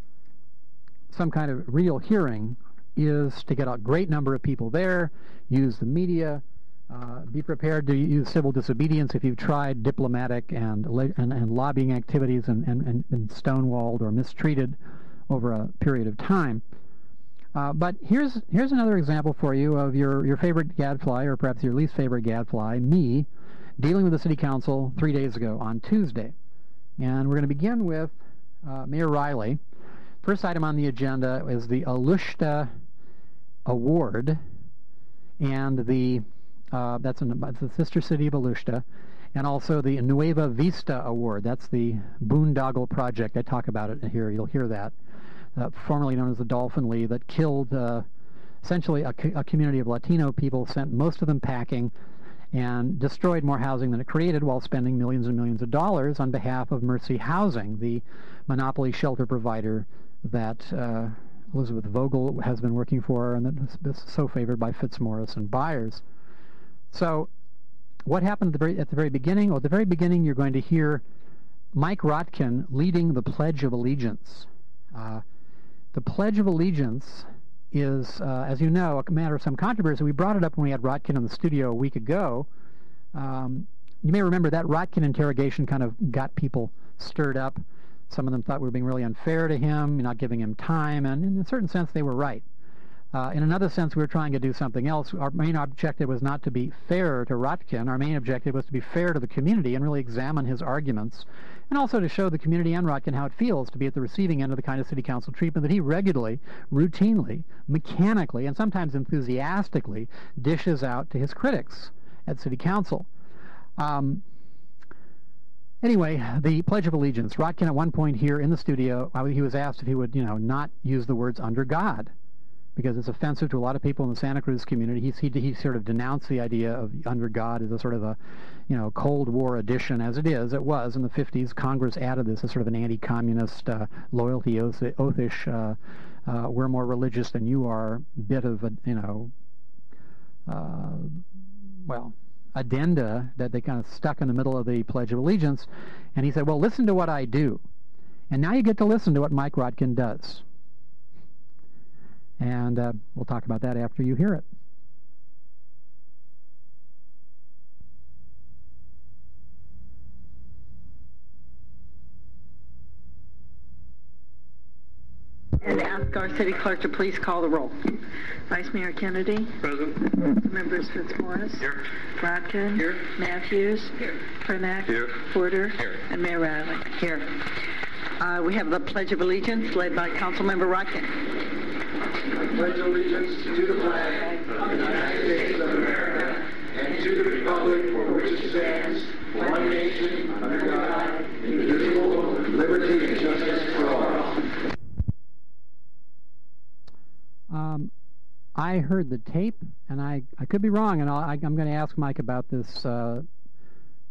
some kind of real hearing, is to get a great number of people there, use the media, uh, be prepared to use civil disobedience if you've tried diplomatic and and, and lobbying activities and, and, and been stonewalled or mistreated over a period of time. Uh, but here's here's another example for you of your, your favorite gadfly, or perhaps your least favorite gadfly, me, dealing with the city council three days ago on Tuesday. And we're going to begin with uh, Mayor Riley. First item on the agenda is the Alushta Award, and the uh, that's, in, that's the sister city of Alushta, and also the Nueva Vista Award. That's the boondoggle project. I talk about it here. You'll hear that. Uh, formerly known as the Dolphin Lee, that killed uh, essentially a, co a community of Latino people, sent most of them packing, and destroyed more housing than it created while spending millions and millions of dollars on behalf of Mercy Housing, the monopoly shelter provider that uh, Elizabeth Vogel has been working for, and that is so favored by Fitzmaurice and buyers. So what happened at the very, at the very beginning? Well, at the very beginning, you're going to hear Mike Rotkin leading the Pledge of Allegiance. Uh, the Pledge of Allegiance is, uh, as you know, a matter of some controversy. We brought it up when we had Rotkin in the studio a week ago. Um, you may remember that Rotkin interrogation kind of got people stirred up. Some of them thought we were being really unfair to him, not giving him time, and in a certain sense they were right. Uh, in another sense, we were trying to do something else. Our main objective was not to be fair to Rotkin. Our main objective was to be fair to the community and really examine his arguments, and also to show the community and Rotkin how it feels to be at the receiving end of the kind of city council treatment that he regularly, routinely, mechanically, and sometimes enthusiastically dishes out to his critics at city council. Um, Anyway, the Pledge of Allegiance. Rotkin at one point here in the studio, he was asked if he would, you know, not use the words "under God," because it's offensive to a lot of people in the Santa Cruz community. He's, he he sort of denounced the idea of "under God" as a sort of a, you know, Cold War addition, as it is. It was in the fifties. Congress added this as sort of an anti-communist, uh, loyalty oath oathish, uh, uh, we're more religious than you are, bit of a, you know, uh, well. addenda that they kind of stuck in the middle of the Pledge of Allegiance. And he said, well, listen to what I do. And now you get to listen to what Mike Rotkin does. And uh, we'll talk about that after you hear it. And ask our city clerk to please call the roll. Vice Mayor Kennedy. Present. Members Fitzmaurice. Here. Rotkin. Here. Matthews. Here. Fernack. Here. Porter. Here. And Mayor Riley. Here. Uh, we have the Pledge of Allegiance led by Councilmember Rotkin. I pledge allegiance to the flag of the United States of America and to the republic for which it stands, one nation, under God, indivisible, with liberty and justice for all. Um, I heard the tape, and I, I could be wrong, and I'll, I, I'm going to ask Mike about this uh,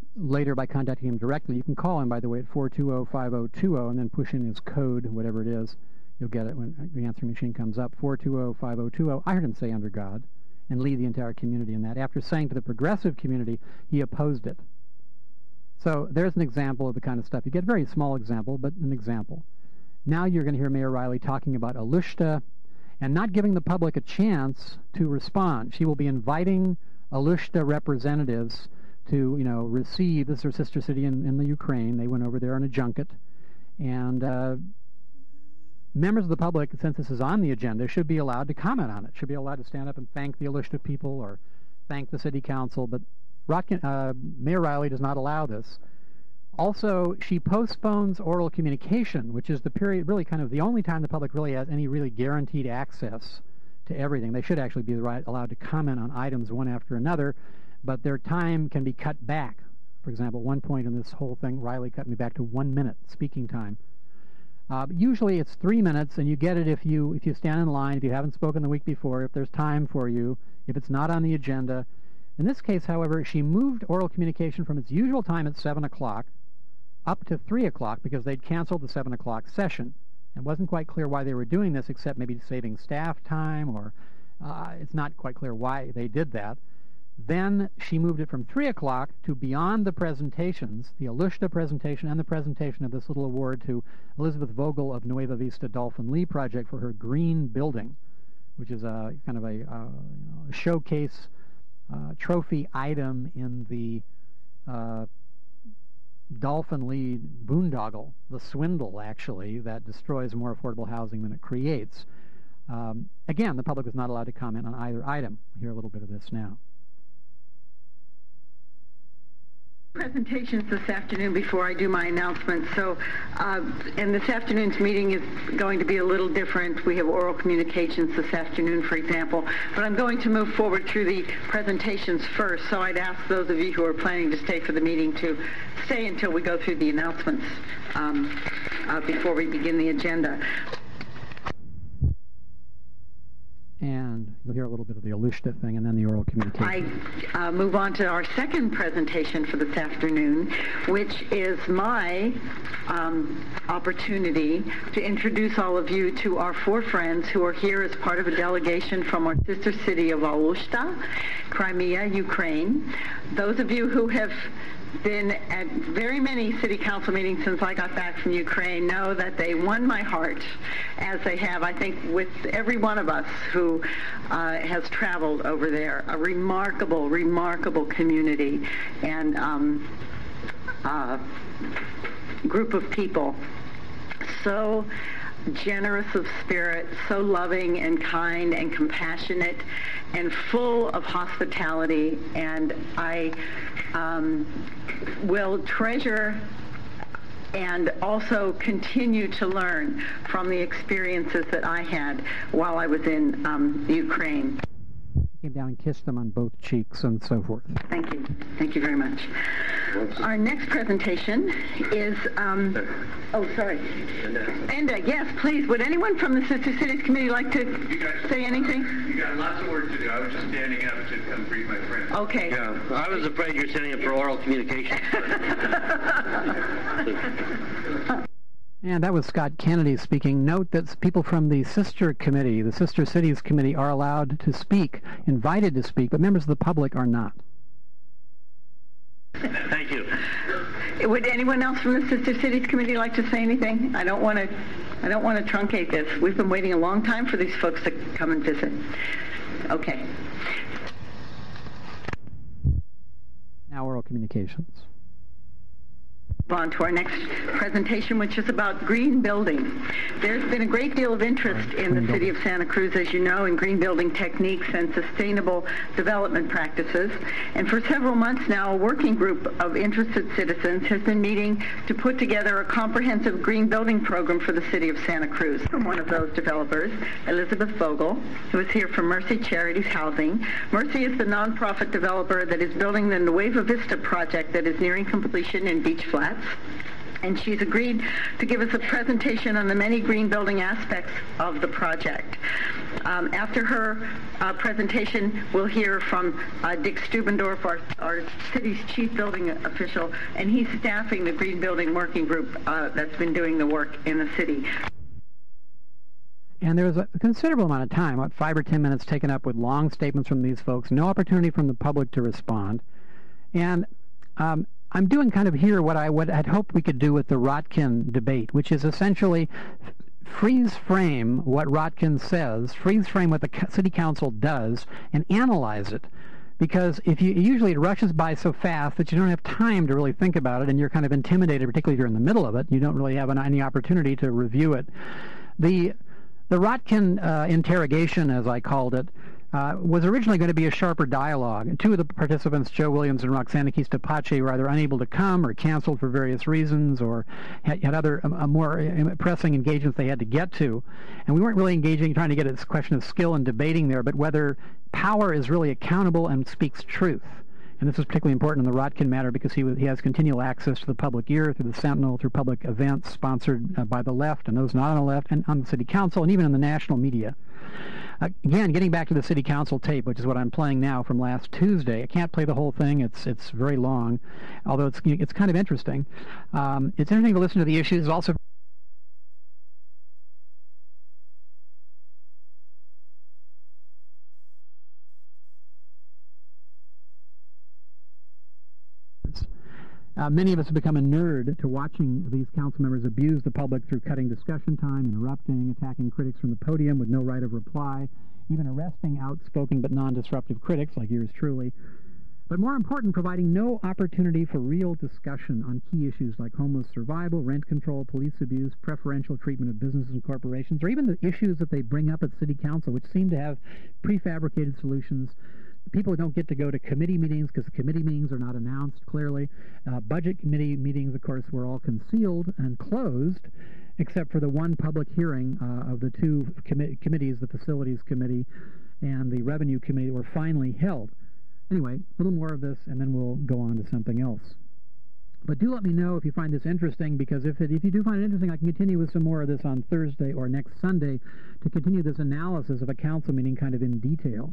later by contacting him directly. You can call him, by the way, at four two zero, five zero two zero, and then push in his code, whatever it is. You'll get it when the answering machine comes up, four two zero, five zero two zero. I heard him say under God and lead the entire community in that. After saying to the progressive community, he opposed it. So there's an example of the kind of stuff. You get a very small example, but an example. Now you're going to hear Mayor Riley talking about Alushta and not giving the public a chance to respond. She will be inviting Alushta representatives to, you know, receive, this is her sister city in, in the Ukraine. They went over there on a junket. And uh, members of the public, since this is on the agenda, should be allowed to comment on it, should be allowed to stand up and thank the Alushta people or thank the city council. But Rotkin, uh, Mayor Riley does not allow this. Also, she postpones oral communication, which is the period, really kind of the only time the public really has any really guaranteed access to everything. They should actually be right, allowed to comment on items one after another, but their time can be cut back. For example, at one point in this whole thing, Riley cut me back to one minute speaking time. Uh, but usually it's three minutes, and you get it if you if you stand in line, if you haven't spoken the week before, if there's time for you, if it's not on the agenda. In this case, however, she moved oral communication from its usual time at seven o'clock up to three o'clock because they'd canceled the seven o'clock session. It wasn't quite clear why they were doing this, except maybe saving staff time, or uh, it's not quite clear why they did that. Then she moved it from three o'clock to beyond the presentations, the Alushta presentation and the presentation of this little award to Elizabeth Vogel of Nueva Vista Dolphin Lee Project for her green building, which is a kind of a, uh, you know, a showcase uh, trophy item in the uh, Dolphin Lee boondoggle, the swindle, actually, that destroys more affordable housing than it creates. Um, again, the public was not allowed to comment on either item. We'll hear a little bit of this now. Presentations this afternoon before I do my announcement. So, uh, and this afternoon's meeting is going to be a little different. We have oral communications this afternoon, for example. But I'm going to move forward through the presentations first. So I'd ask those of you who are planning to stay for the meeting to stay until we go through the announcements um, uh, before we begin the agenda. And you'll hear a little bit of the Alushta thing and then the oral communication. I uh, move on to our second presentation for this afternoon, which is my um, opportunity to introduce all of you to our four friends who are here as part of a delegation from our sister city of Alushta, Crimea, Ukraine. Those of you who have been at very many city council meetings since I got back from Ukraine know that they won my heart, as they have, I think, with every one of us who uh, has traveled over there. A remarkable, remarkable community and um, uh, group of people. So generous of spirit, so loving and kind and compassionate and full of hospitality, and I um, will treasure and also continue to learn from the experiences that I had while I was in um, Ukraine. Came down and kissed them on both cheeks and so forth. Thank you. Thank you very much. Our next presentation is, um, oh, sorry. Enda, yes, please. Would anyone from the Sister Cities Committee like to guys, say anything? You got lots of work to do. I was just standing up to come greet my friends. Okay. Yeah, I was afraid you're standing up for oral communication. And that was Scott Kennedy speaking. Note that people from the Sister Committee, the Sister Cities Committee, are allowed to speak, invited to speak, but members of the public are not. Thank you. Would anyone else from the Sister Cities Committee like to say anything? I don't want to I don't want to truncate this. We've been waiting a long time for these folks to come and visit. Okay. Now oral communications. On to our next presentation, which is about green building. There's been a great deal of interest in the city of Santa Cruz, as you know, in green building techniques and sustainable development practices. And for several months now, a working group of interested citizens has been meeting to put together a comprehensive green building program for the city of Santa Cruz. From one of those developers, Elizabeth Vogel, who is here from Mercy Charities Housing. Mercy is the nonprofit developer that is building the Nueva Vista project that is nearing completion in Beach Flats. and she's agreed to give us a presentation on the many green building aspects of the project. Um, after her uh, presentation, we'll hear from uh, Dick Stubendorf, our, our city's chief building official, and he's staffing the green building working group uh, that's been doing the work in the city. And there was a considerable amount of time, about five or ten minutes taken up with long statements from these folks, no opportunity from the public to respond. And um, I'm doing kind of here what I would had hoped we could do with the Rotkin debate, which is essentially freeze frame what Rotkin says, freeze frame what the city council does, and analyze it. Because if you usually it rushes by so fast that you don't have time to really think about it, and you're kind of intimidated, particularly if you're in the middle of it. You don't really have an, any opportunity to review it. The The Rotkin uh, interrogation, as I called it, uh, was originally going to be a sharper dialogue. Two of the participants, Joe Williams and Roxana Keys-Tapache, were either unable to come or canceled for various reasons, or had, had other uh, more pressing engagements they had to get to. And we weren't really engaging, trying to get at this question of skill and debating there, but whether power is really accountable and speaks truth. And this was particularly important in the Rotkin matter because he, he has continual access to the public ear through the Sentinel, through public events sponsored uh, by the left and those not on the left, and on the city council, and even in the national media. Uh, again, getting back to the city council tape, which is what I'm playing now from last Tuesday. I can't play the whole thing. It's it's very long, although it's it's kind of interesting. Um, it's interesting to listen to the issues. It's also Uh, many of us have become inured to watching these council members abuse the public through cutting discussion time, interrupting, attacking critics from the podium with no right of reply, even arresting outspoken but non-disruptive critics like yours truly. But more important, providing no opportunity for real discussion on key issues like homeless survival, rent control, police abuse, preferential treatment of businesses and corporations, or even the issues that they bring up at city council, which seem to have prefabricated solutions. People don't get to go to committee meetings because committee meetings are not announced clearly. Uh, budget committee meetings, of course, were all concealed and closed, except for the one public hearing uh, of the two commi committees, the Facilities Committee and the Revenue Committee, were finally held. Anyway, a little more of this, and then we'll go on to something else. But do let me know if you find this interesting, because if, it, if you do find it interesting, I can continue with some more of this on Thursday or next Sunday to continue this analysis of a council meeting kind of in detail.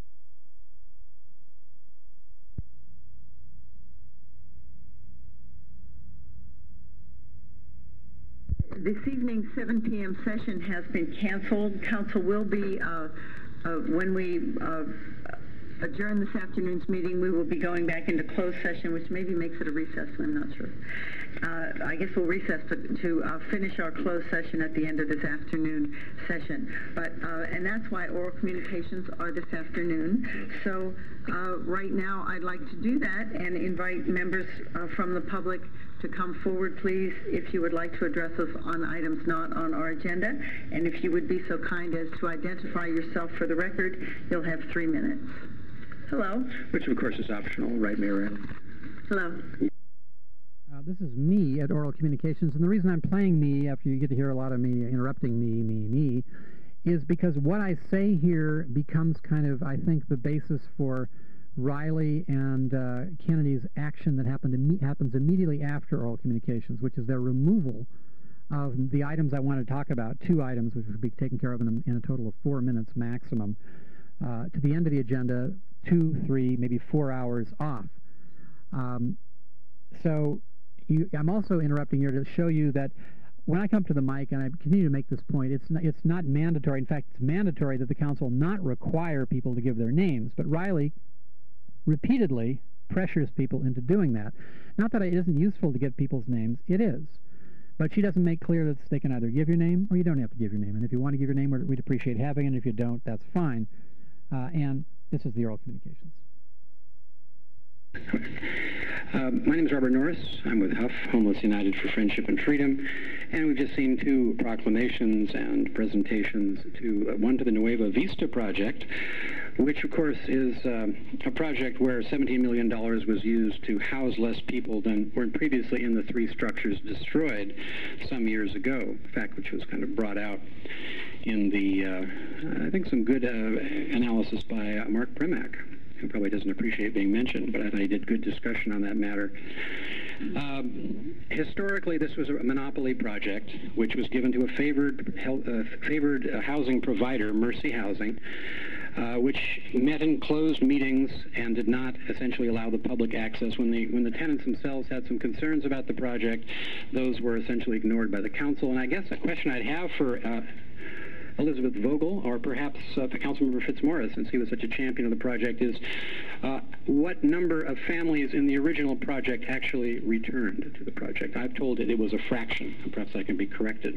This evening's seven p m session has been canceled. Council will be, uh, uh, when we uh, adjourn this afternoon's meeting, we will be going back into closed session, which maybe makes it a recess, I'm not sure. Uh, I guess we'll recess to, to uh, finish our closed session at the end of this afternoon session. But uh, and that's why oral communications are this afternoon. So uh, right now I'd like to do that and invite members uh, from the public to come forward, please, if you would like to address us on items not on our agenda. And if you would be so kind as to identify yourself for the record, you'll have three minutes. Hello. Which, of course, is optional, right, Mayor Ann? Hello. Uh, this is me at Oral Communications, and the reason I'm playing me, after you get to hear a lot of me interrupting me, me, me, is because what I say here becomes kind of, I think, the basis for Riley and uh, Kennedy's action that happened imme happens immediately after Oral Communications, which is their removal of the items I want to talk about, two items which will be taken care of in a, in a total of four minutes maximum, uh, to the end of the agenda, two, three, maybe four hours off. Um, so you, I'm also interrupting here to show you that when I come to the mic, and I continue to make this point, it's not, it's not mandatory. In fact, it's mandatory that the council not require people to give their names, but Riley repeatedly pressures people into doing that. Not that it isn't useful to get people's names, it is. But she doesn't make clear that they can either give your name or you don't have to give your name. And if you want to give your name, we'd appreciate having it. And if you don't, that's fine. Uh, and this is the Oral Communications. Uh, my name is Robert Norris. I'm with Huff, Homeless United for Friendship and Freedom, and we've just seen two proclamations and presentations, to uh, one to the Nueva Vista project, which of course is uh, a project where seventeen million dollars was used to house less people than were previously in the three structures destroyed some years ago, in fact, which was kind of brought out in the, uh, I think, some good uh, analysis by uh, Mark Primack, who probably doesn't appreciate being mentioned, but I thought he did good discussion on that matter. Um, historically, this was a monopoly project, which was given to a favored, uh, favored uh, housing provider, Mercy Housing, uh, which met in closed meetings and did not essentially allow the public access. When the when the tenants themselves had some concerns about the project, those were essentially ignored by the council. And I guess a question I'd have for uh, Elizabeth Vogel, or perhaps uh, for Councilmember Fitzmaurice, since he was such a champion of the project, is uh, what number of families in the original project actually returned to the project? I've told it it was a fraction. Perhaps I can be corrected.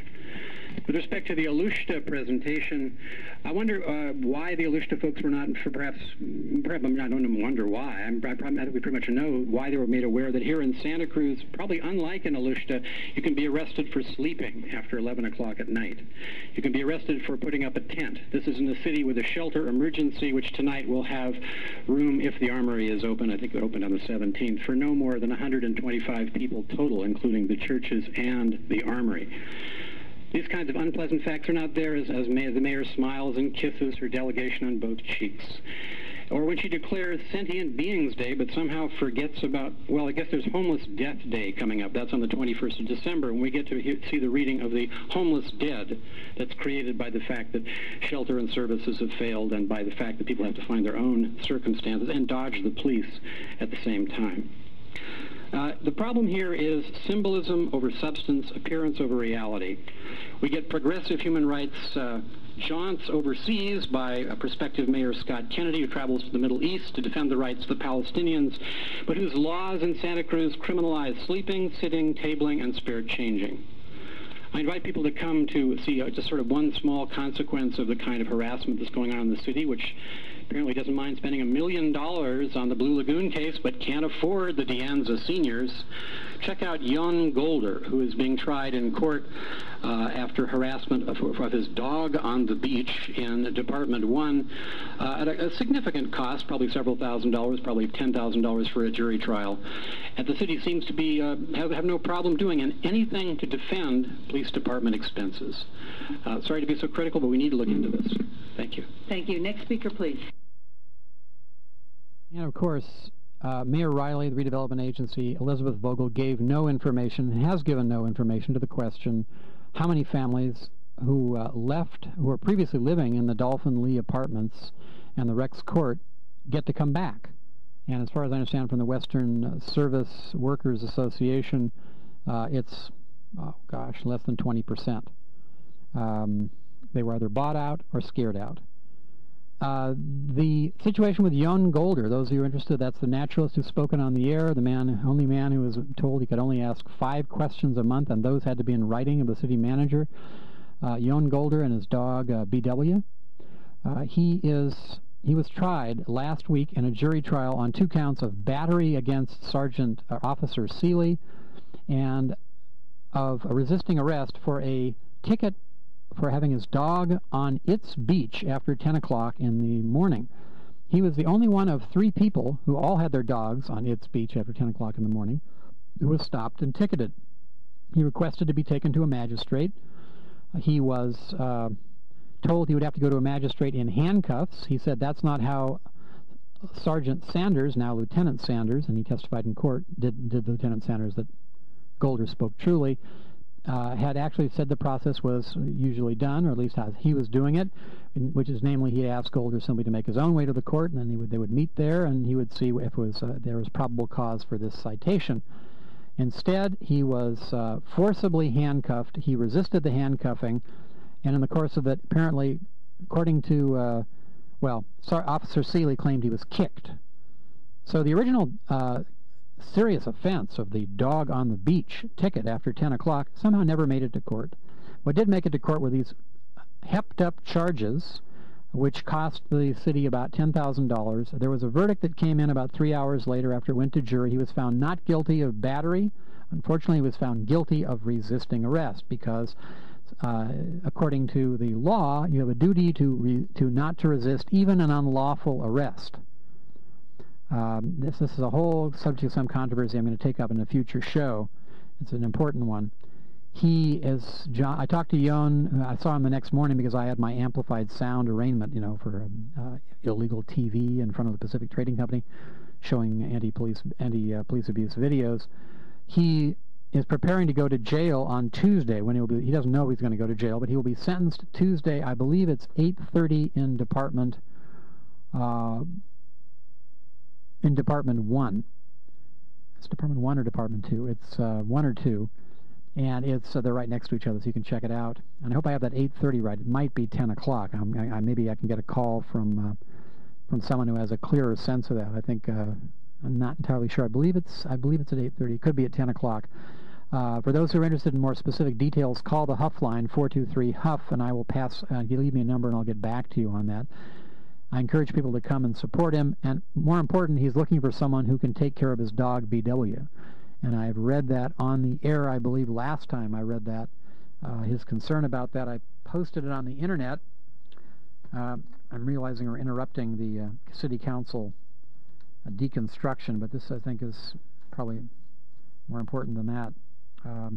With respect to the Alushta presentation, I wonder uh, why the Alushta folks were not, for perhaps, perhaps I don't wonder why. I'm, I, I think we pretty much know why they were made aware that here in Santa Cruz, probably unlike in Alushta, you can be arrested for sleeping after eleven o'clock at night. You can be arrested for putting up a tent. This is in a city with a shelter emergency, which tonight will have room if the Armory is open. I think it opened on the seventeenth, for no more than one hundred twenty-five people total, including the churches and the Armory. These kinds of unpleasant facts are not there as, as may, the mayor smiles and kisses her delegation on both cheeks. Or when she declares Sentient Beings Day, but somehow forgets about, well, I guess there's Homeless Death Day coming up. That's on the twenty-first of December, when we get to he see the reading of the homeless dead that's created by the fact that shelter and services have failed, and by the fact that people have to find their own circumstances and dodge the police at the same time. Uh, the problem here is symbolism over substance, appearance over reality. We get progressive human rights uh, jaunts overseas by uh, prospective Mayor Scott Kennedy, who travels to the Middle East to defend the rights of the Palestinians, but whose laws in Santa Cruz criminalize sleeping, sitting, tabling, and spirit changing. I invite people to come to see uh, just sort of one small consequence of the kind of harassment that's going on in the city, which apparently doesn't mind spending a million dollars on the Blue Lagoon case, but can't afford the De Anza seniors. Check out Jon Golder, who is being tried in court uh, after harassment of, of his dog on the beach in Department one uh, at a, a significant cost, probably several thousand dollars, probably ten thousand dollars for a jury trial. And the city seems to be uh, have, have no problem doing anything to defend police department expenses. Uh, sorry to be so critical, but we need to look into this. Thank you. Thank you. Next speaker, please. And of course, uh, Mayor Riley, the redevelopment agency, Elizabeth Vogel, gave no information, and has given no information to the question how many families who uh, left, who were previously living in the Dolphin Lee apartments and the Rex Court, get to come back. And as far as I understand from the Western Service Workers Association, uh, it's, oh gosh, less than twenty percent. Um, they were either bought out or scared out. Uh, the situation with Jon Golder, those of you who are interested, that's the naturalist who's spoken on the air, the man, only man who was told he could only ask five questions a month, and those had to be in writing of the city manager. Uh, Jon Golder and his dog, uh, B W. Uh, he is, he was tried last week in a jury trial on two counts of battery against Sergeant uh, Officer Seeley and of uh, resisting arrest for a ticket for having his dog on its beach after ten o'clock in the morning. He was the only one of three people who all had their dogs on its beach after ten o'clock in the morning who was stopped and ticketed. He requested to be taken to a magistrate. He was uh, told he would have to go to a magistrate in handcuffs. He said that's not how Sergeant Sanders, now Lieutenant Sanders, and he testified in court, did, did Lieutenant Sanders that Golder spoke truly, Uh, had actually said the process was usually done, or at least how he was doing it, in, which is namely he asked Golder simply to make his own way to the court, and then he would, they would meet there, and he would see if it was, uh, there was probable cause for this citation. Instead, he was uh, forcibly handcuffed. He resisted the handcuffing, and in the course of it, apparently, according to, uh, well, Sar Officer Seeley claimed he was kicked. So the original uh, serious offense of the dog on the beach ticket after ten o'clock somehow never made it to court. What did make it to court were these hepped-up charges, which cost the city about ten thousand dollars. There was a verdict that came in about three hours later after it went to jury. He was found not guilty of battery. Unfortunately, he was found guilty of resisting arrest because, uh, according to the law, you have a duty to, re to not to resist even an unlawful arrest. Um, this, this is a whole subject of some controversy I'm going to take up in a future show. It's an important one. he is, John, I talked to Jon, I saw him the next morning because I had my amplified sound arraignment, you know, for uh, illegal T V in front of the Pacific Trading Company, showing anti-police anti-police abuse videos. He is preparing to go to jail on Tuesday when he'll be, he doesn't know he's going to go to jail, but he will be sentenced Tuesday. I believe it's eight thirty in Department, uh, in Department one. It's Department one or Department two. It's uh, one or two. And it's uh, they're right next to each other, so you can check it out. And I hope I have that eight thirty right. It might be ten o'clock. I'm, I, I, maybe I can get a call from uh, from someone who has a clearer sense of that. I think uh, I'm not entirely sure. I believe it's I believe it's at eight thirty. It could be at ten o'clock. Uh, for those who are interested in more specific details, call the Huff line, four two three Huff, and I will pass. Uh, you leave me a number, and I'll get back to you on that. I encourage people to come and support him. And more important, he's looking for someone who can take care of his dog, B W. And I've read that on the air, I believe, last time I read that. Uh, his concern about that, I posted it on the internet. Uh, I'm realizing we're interrupting the uh, city council uh, deconstruction, but this, I think, is probably more important than that. Um,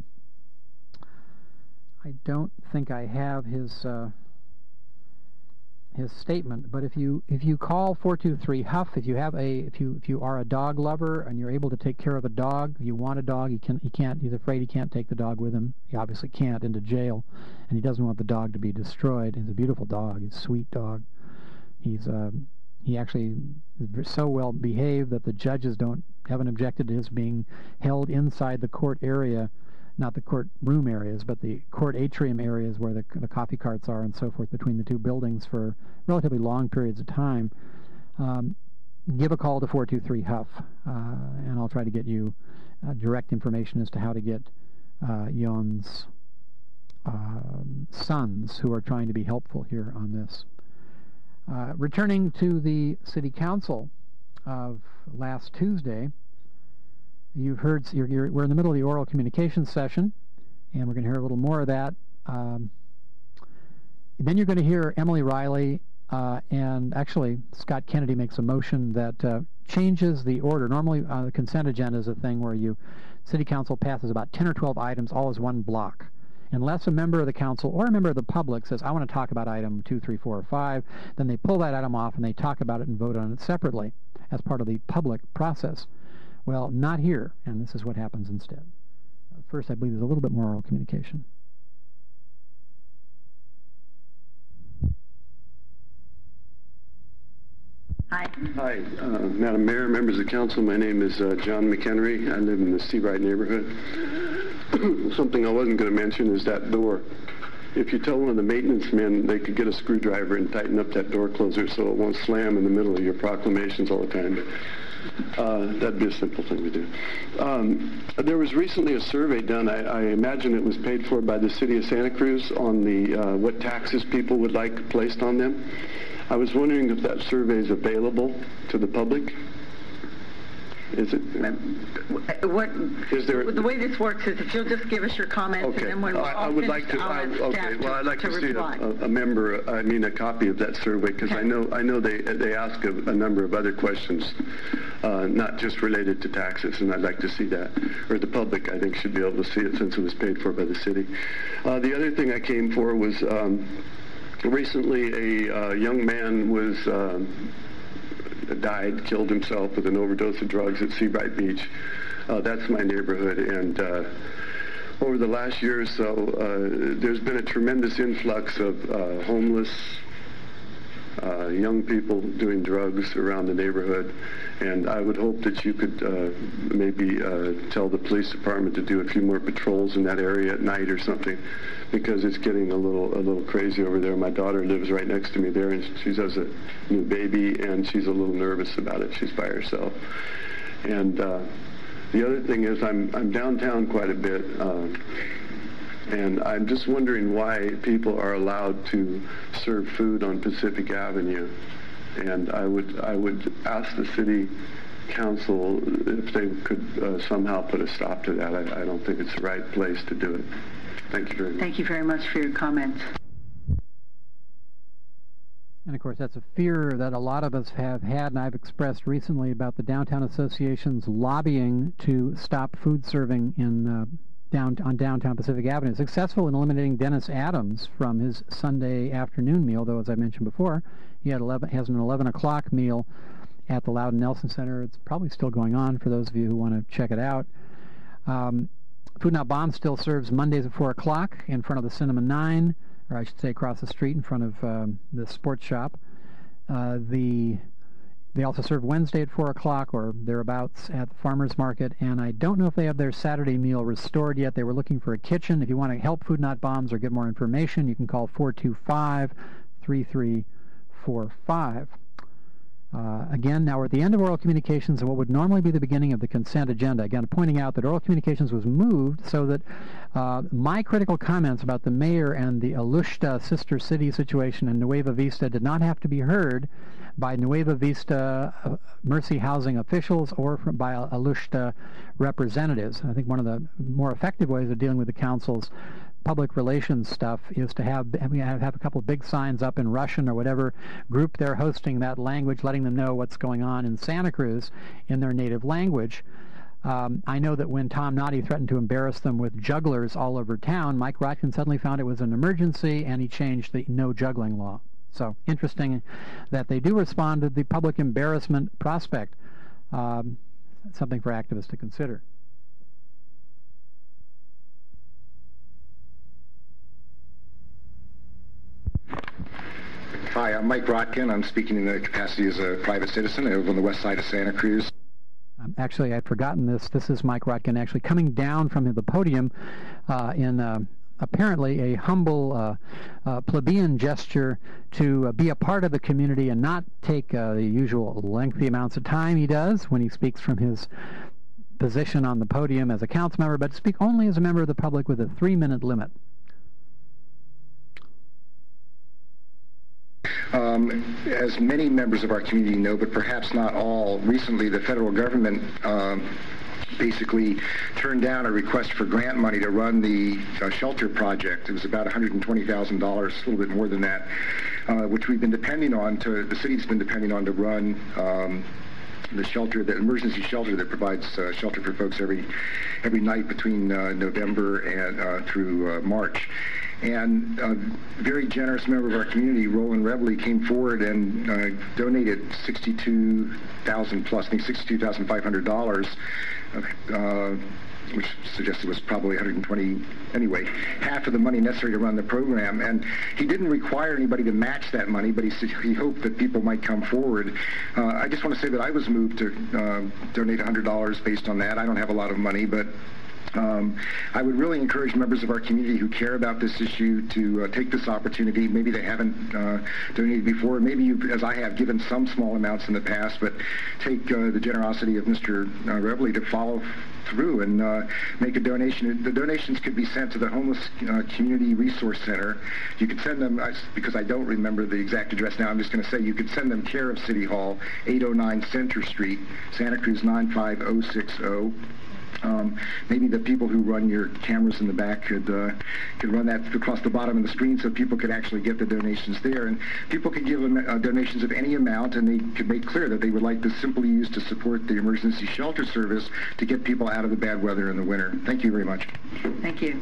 I don't think I have his uh, his statement, but if you if you call four two three Huff, if you have a if you if you are a dog lover and you're able to take care of a dog, you want a dog, he can he can't he's afraid he can't take the dog with him. He obviously can't into jail, and he doesn't want the dog to be destroyed. He's a beautiful dog. He's a sweet dog. He's uh, he actually is so well behaved that the judges don't haven't objected to his being held inside the court area. Not the court room areas, but the court atrium areas where the, the coffee carts are and so forth between the two buildings for relatively long periods of time. Um, give a call to four two three Huff, uh, and I'll try to get you uh, direct information as to how to get uh, Jon's uh, sons who are trying to be helpful here on this. Uh, returning to the City Council of last Tuesday, you've heard, you're, you're, we're in the middle of the oral communication session, and we're going to hear a little more of that. Um, then you're going to hear Emily Riley, uh, and actually Scott Kennedy makes a motion that uh, changes the order. Normally uh, the consent agenda is a thing where you, City Council passes about ten or twelve items all as one block. Unless a member of the council or a member of the public says, I want to talk about item two, three, four, or five, then they pull that item off and they talk about it and vote on it separately as part of the public process. Well, not here, and this is what happens instead. Uh, first, I believe there's a little bit more oral communication. Hi. Hi, uh, Madam Mayor, members of council. My name is uh, John McHenry. I live in the Seabright neighborhood. Something I wasn't going to mention is that door. If you tell one of the maintenance men they could get a screwdriver and tighten up that door closer so it won't slam in the middle of your proclamations all the time. Uh, that'd be a simple thing to do. Um, there was recently a survey done, I, I imagine it was paid for by the city of Santa Cruz, on the uh, what taxes people would like placed on them. I was wondering if that survey is available to the public. Is it? What, is there, the way this works is if you'll just give us your comments, okay. and then when we're all I would finished, like to. I, okay. Well, I'd like to, to see a, a member. I mean, a copy of that survey, because okay. I know I know they they ask a, a number of other questions, uh, not just related to taxes, and I'd like to see that. Or the public, I think, should be able to see it since it was paid for by the city. Uh, the other thing I came for was um, recently a uh, young man was. Um, died, killed himself with an overdose of drugs at Seabright Beach. Uh, that's my neighborhood, and uh, over the last year or so, uh, there's been a tremendous influx of uh, homeless uh, young people doing drugs around the neighborhood, and I would hope that you could uh, maybe uh, tell the police department to do a few more patrols in that area at night or something, because it's getting a little a little crazy over there. My daughter lives right next to me there, and she has a new baby, and she's a little nervous about it. She's by herself. And uh, the other thing is I'm, I'm downtown quite a bit, uh, and I'm just wondering why people are allowed to serve food on Pacific Avenue. And I would I would ask the city council if they could uh, somehow put a stop to that. I, I don't think it's the right place to do it. Thank you very much. Thank you very much for your comments. And of course, that's a fear that a lot of us have had, and I've expressed recently about the Downtown Association's lobbying to stop food serving in uh, down on downtown Pacific Avenue. Successful in eliminating Dennis Adams from his Sunday afternoon meal, though, as I mentioned before, he had eleven, has an eleven o'clock meal at the Loudon Nelson Center. It's probably still going on for those of you who want to check it out. Um, Food Not Bomb still serves Mondays at four o'clock in front of the Cinema nine, or I should say across the street in front of um, the sports shop. Uh, the They also serve Wednesday at four o'clock or thereabouts at the Farmers Market, and I don't know if they have their Saturday meal restored yet. They were looking for a kitchen. If you want to help Food Not Bombs or get more information, you can call four two five, three three four five. Uh, again, now we're at the end of oral communications and what would normally be the beginning of the consent agenda. Again, pointing out that oral communications was moved so that uh, my critical comments about the mayor and the Alushta sister city situation in Nueva Vista did not have to be heard by Nueva Vista uh, Mercy Housing officials or from, by Alushta representatives. I think one of the more effective ways of dealing with the council's public relations stuff is to have have, have a couple of big signs up in Russian or whatever group they're hosting that language, letting them know what's going on in Santa Cruz in their native language. Um, I know that when Tom Noddy threatened to embarrass them with jugglers all over town, Mike Rotkin suddenly found it was an emergency and he changed the no juggling law. So interesting that they do respond to the public embarrassment prospect. Um, something for activists to consider. Hi, I'm Mike Rotkin. I'm speaking in the capacity as a private citizen. I live on the west side of Santa Cruz. Um, actually, I'd forgotten this. This is Mike Rotkin actually coming down from the podium uh, in uh, apparently a humble uh, uh, plebeian gesture to uh, be a part of the community and not take uh, the usual lengthy amounts of time he does when he speaks from his position on the podium as a council member, but speak only as a member of the public with a three-minute limit. Um, as many members of our community know, but perhaps not all, recently the federal government um, basically turned down a request for grant money to run the uh, shelter project. It was about one hundred twenty thousand dollars, a little bit more than that, uh, which we've been depending on to, the city's been depending on to run um, the shelter, the emergency shelter that provides uh, shelter for folks every every night between uh, November and uh, through uh, March. And a very generous member of our community, Roland Reveley, came forward and uh, donated sixty-two thousand dollars plus, I think sixty-two thousand five hundred dollars, uh, which suggests it was probably one hundred twenty anyway, half of the money necessary to run the program. And he didn't require anybody to match that money, but he said he hoped that people might come forward. Uh, I just want to say that I was moved to uh, donate one hundred dollars based on that. I don't have a lot of money, but Um, I would really encourage members of our community who care about this issue to uh, take this opportunity. Maybe they haven't uh, donated before. Maybe you've, as I have, given some small amounts in the past, but take uh, the generosity of Mister Uh, Reveley to follow through and uh, make a donation. The donations could be sent to the Homeless uh, Community Resource Center. You could send them, because I don't remember the exact address now, I'm just going to say you could send them care of City Hall, eight oh nine Center Street, Santa Cruz nine five oh six oh. Um, maybe the people who run your cameras in the back could uh, could run that across the bottom of the screen so people could actually get the donations there. And people could give them uh, donations of any amount, and they could make clear that they would like to simply use to support the emergency shelter service to get people out of the bad weather in the winter. Thank you very much. Thank you.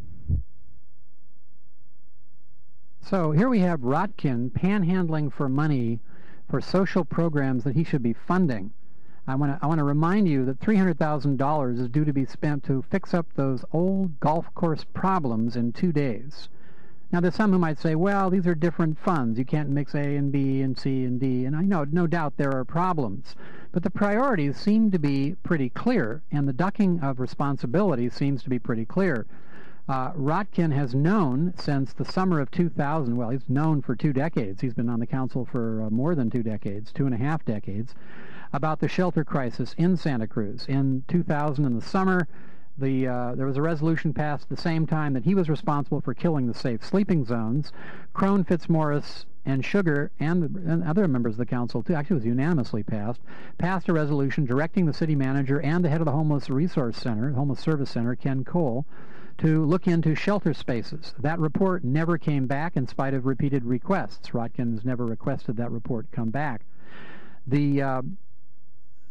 So here we have Rotkin panhandling for money for social programs that he should be funding. I want to I want to remind you that three hundred thousand dollars is due to be spent to fix up those old golf course problems in two days. Now, there's some who might say, well, these are different funds. You can't mix A and B and C and D. And I know, no doubt there are problems. But the priorities seem to be pretty clear, and the ducking of responsibility seems to be pretty clear. Uh, Rotkin has known since the summer of two thousand, well, he's known for two decades. He's been on the council for uh, more than two decades, two and a half decades, about the shelter crisis in Santa Cruz. In two thousand, in the summer, the uh, there was a resolution passed at the same time that he was responsible for killing the safe sleeping zones. Crone, Fitzmaurice, and Sugar, and, the, and other members of the council, too, actually it was unanimously passed, passed a resolution directing the city manager and the head of the Homeless Resource Center, Homeless Service Center, Ken Cole, to look into shelter spaces. That report never came back in spite of repeated requests. Rotkin has never requested that report come back. The... Uh,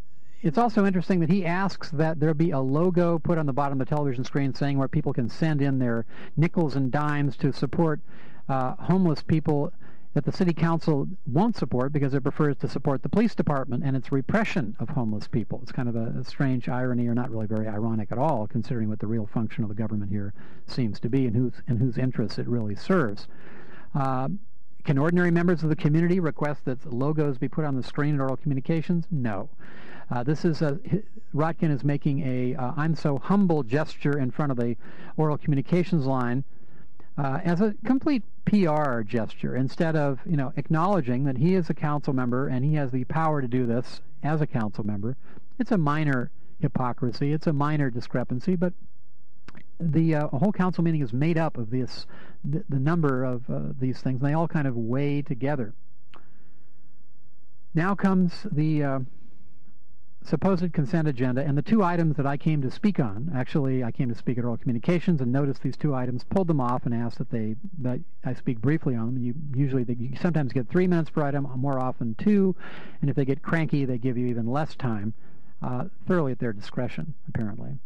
it's also interesting that he asks that there be a logo put on the bottom of the television screen saying where people can send in their nickels and dimes to support uh, homeless people that the city council won't support because it prefers to support the police department and its repression of homeless people. It's kind of a, a strange irony, or not really very ironic at all, considering what the real function of the government here seems to be and whose, and whose interests it really serves. Uh, can ordinary members of the community request that logos be put on the screen at Oral Communications? No. Uh, this is a, Rotkin is making a uh, I'm so humble gesture in front of the Oral Communications line uh, as a complete P R gesture, instead of, you know, acknowledging that he is a council member and he has the power to do this as a council member. It's a minor hypocrisy. It's a minor discrepancy, but the uh, whole council meeting is made up of this, the, the number of uh, these things, and they all kind of weigh together. Now comes the uh, supposed consent agenda, and the two items that I came to speak on. Actually, I came to speak at Oral Communications and noticed these two items, pulled them off, and asked that they that I speak briefly on them. You usually they, you sometimes get three minutes per item, more often two, and if they get cranky, they give you even less time, uh, thoroughly at their discretion, apparently.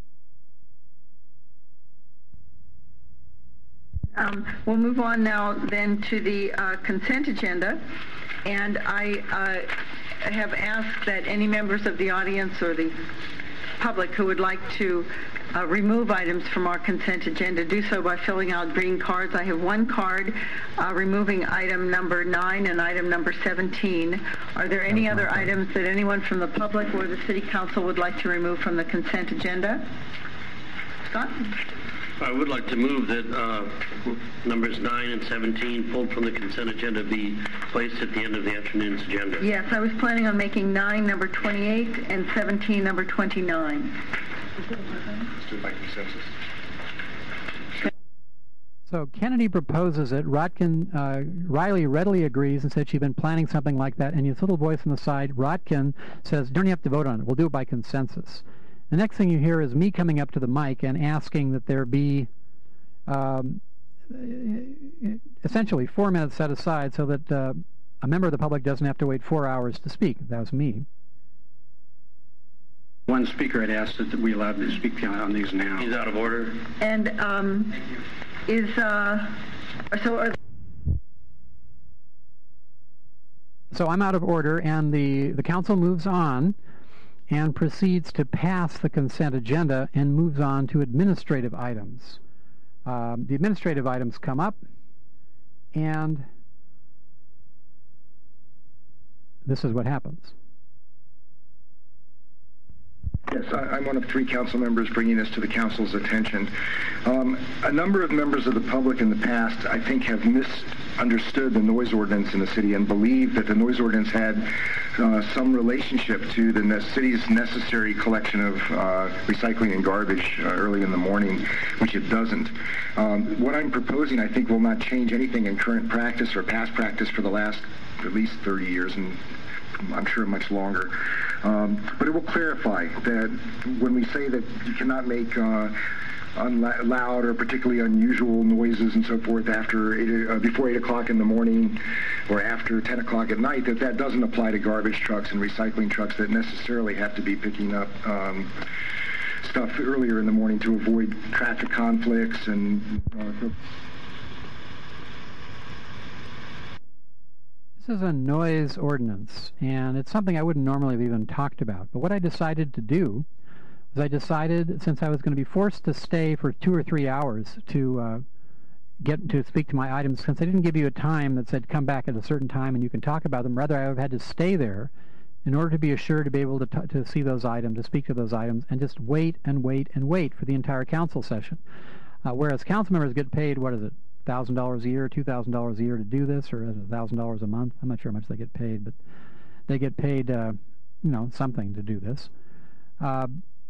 Um, we'll move on now then to the uh, consent agenda, and I uh, have asked that any members of the audience or the public who would like to uh, remove items from our consent agenda do so by filling out green cards. I have one card uh, removing item number nine and item number seventeen. Are there any other items that anyone from the public or the City Council would like to remove from the consent agenda? Scott? I would like to move that uh, numbers nine and seventeen pulled from the consent agenda be placed at the end of the afternoon's agenda. Yes, I was planning on making nine number twenty-eight and seventeen number twenty-nine. Let's do it by consensus. So Kennedy proposes it. Rotkin, uh, Riley readily agrees and said she'd been planning something like that. And his little voice on the side, Rotkin, says, "Don't you have to vote on it? We'll do it by consensus." The next thing you hear is me coming up to the mic and asking that there be um, essentially four minutes set aside so that uh, a member of the public doesn't have to wait four hours to speak. That was me. One speaker had asked that we allowed to speak on these now. He's out of order. And um, is, uh, so are So I'm out of order, and the, the council moves on and proceeds to pass the consent agenda and moves on to administrative items. Um, the administrative items come up, and this is what happens. Yes, I, I'm one of three council members bringing this to the council's attention. Um, a number of members of the public in the past, I think, have misunderstood the noise ordinance in the city and believed that the noise ordinance had uh, some relationship to the ne city's necessary collection of uh, recycling and garbage uh, early in the morning, which it doesn't. Um, what I'm proposing, I think, will not change anything in current practice or past practice for the last at least thirty years, and I'm sure much longer. Um, but it will clarify that when we say that you cannot make uh, loud or particularly unusual noises and so forth after eight, uh, before eight o'clock in the morning or after ten o'clock at night, that that doesn't apply to garbage trucks and recycling trucks that necessarily have to be picking up um, stuff earlier in the morning to avoid traffic conflicts and uh, This is a noise ordinance, and it's something I wouldn't normally have even talked about. But what I decided to do was I decided, since I was going to be forced to stay for two or three hours to uh, get to speak to my items, since I didn't give you a time that said come back at a certain time and you can talk about them, rather I have had to stay there in order to be assured to be able to, t to see those items, to speak to those items, and just wait and wait and wait for the entire council session. Uh, whereas council members get paid, what is it, one thousand dollars a year, two thousand dollars a year to do this, or one thousand dollars a month. I'm not sure how much they get paid, but they get paid, uh, you know, something to do this. Uh,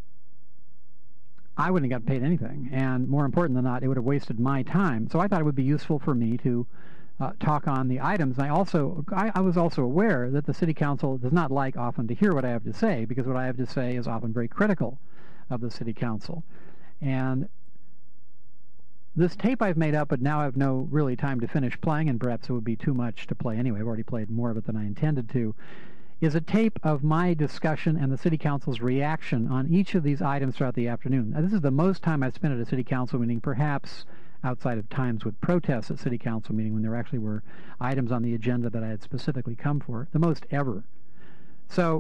I wouldn't have got paid anything, and more important than not, it would have wasted my time. So I thought it would be useful for me to uh, talk on the items. And I also, I, I was also aware that the City Council does not like often to hear what I have to say, because what I have to say is often very critical of the City Council. And this tape I've made up, but now I have no really time to finish playing, and perhaps it would be too much to play anyway. I've already played more of it than I intended to. is a tape of my discussion and the City Council's reaction on each of these items throughout the afternoon. Now, this is the most time I've spent at a City Council meeting, perhaps outside of times with protests at City Council meeting when there actually were items on the agenda that I had specifically come for, the most ever. So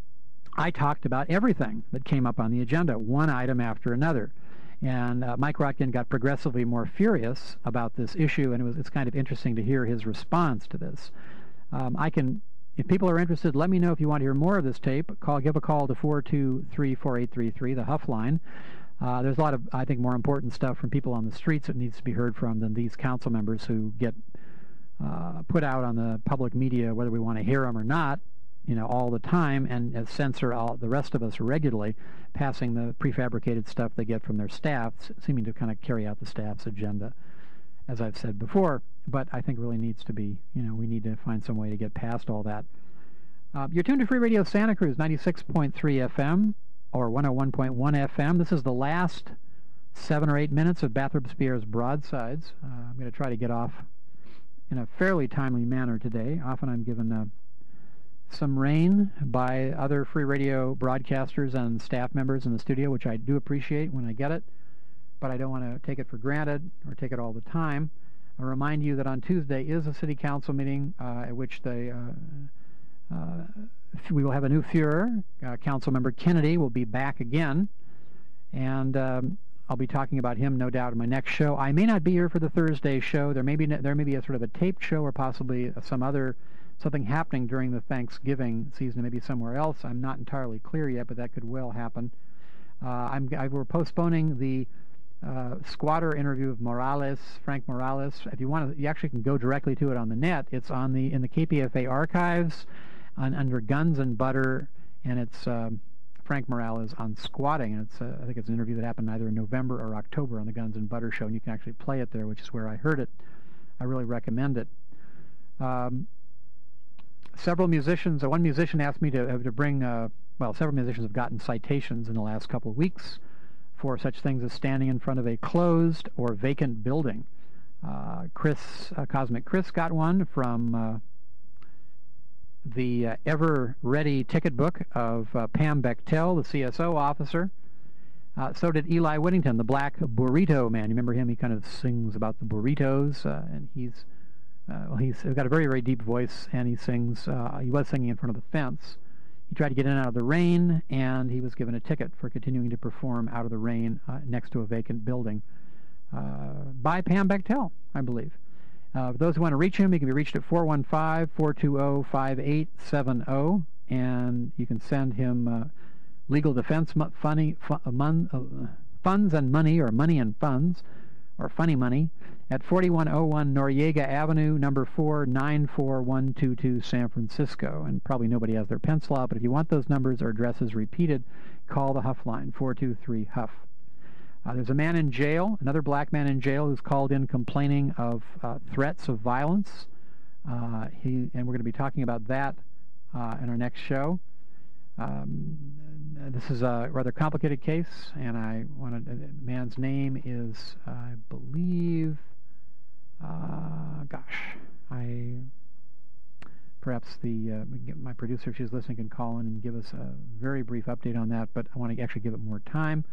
I talked about everything that came up on the agenda, one item after another. And uh, Mike Rotkin got progressively more furious about this issue, and it was, it's kind of interesting to hear his response to this. Um, I can, if people are interested, let me know if you want to hear more of this tape. Call, give a call to four two three, four eight three three, the Huff line. Uh, there's a lot of, I think, more important stuff from people on the streets that needs to be heard from than these council members who get uh, put out on the public media, whether we want to hear them or not, you know, all the time, and uh, censor all the rest of us regularly, passing the prefabricated stuff they get from their staffs, seeming to kind of carry out the staff's agenda, as I've said before. But I think it really needs to be, you know, we need to find some way to get past all that. Uh, you're tuned to Free Radio Santa Cruz, ninety-six point three F M, or one oh one point one F M. This is the last seven or eight minutes of Bath Robespierre's Broadsides. Uh, I'm going to try to get off in a fairly timely manner today. Often I'm given uh, some rain by other free radio broadcasters and staff members in the studio, which I do appreciate when I get it, but I don't want to take it for granted or take it all the time. I'll remind you that on Tuesday is a City Council meeting uh, at which they... Uh, uh, we will have a new Fuhrer. Uh, Councilmember Kennedy will be back again, and um, I'll be talking about him, no doubt, in my next show. I may not be here for the Thursday show. There may be there may be a sort of a taped show or possibly some other something happening during the Thanksgiving season, maybe somewhere else. I'm not entirely clear yet, but that could well happen. Uh, I'm I, we're postponing the uh, squatter interview of Morales, Frank Morales. If you want to, you actually can go directly to it on the net. It's on the in the K P F A archives. On, under Guns and Butter, and it's um, Frank Morales on squatting. And it's uh, I think it's an interview that happened either in November or October on the Guns and Butter show, and you can actually play it there, which is where I heard it. I really recommend it. Um, several musicians, uh, one musician asked me to, uh, to bring, uh, well, several musicians have gotten citations in the last couple of weeks for such things as standing in front of a closed or vacant building. Uh, Chris, uh, Cosmic Chris got one from... Uh, the uh, ever-ready ticket book of uh, Pam Bechtel, the C S O officer. Uh, so did Eli Whittington, the black burrito man. You remember him? He kind of sings about the burritos, uh, and he's uh, well, he's got a very, very deep voice, and he sings. Uh, he was singing in front of the fence. He tried to get in and out of the rain, and he was given a ticket for continuing to perform out of the rain uh, next to a vacant building uh, by Pam Bechtel, I believe. Uh, for those who want to reach him, he can be reached at four one five, four two zero, five eight seven zero, and you can send him uh, legal defense mo funny, fu mon uh, funds and money, or money and funds, or funny money, at forty-one oh one Noriega Avenue, number four, nine four one two two, San Francisco. And probably nobody has their pencil out, but if you want those numbers or addresses repeated, call the Huff line, four two three Huff. Uh, there's a man in jail, another black man in jail, who's called in complaining of uh, threats of violence. Uh, he and we're going to be talking about that uh, in our next show. Um, this is a rather complicated case, and I wanted. Uh, the man's name is, uh, I believe, uh, gosh, I perhaps the uh, my producer, if she's listening, can call in and give us a very brief update on that. But I want to actually give it more time.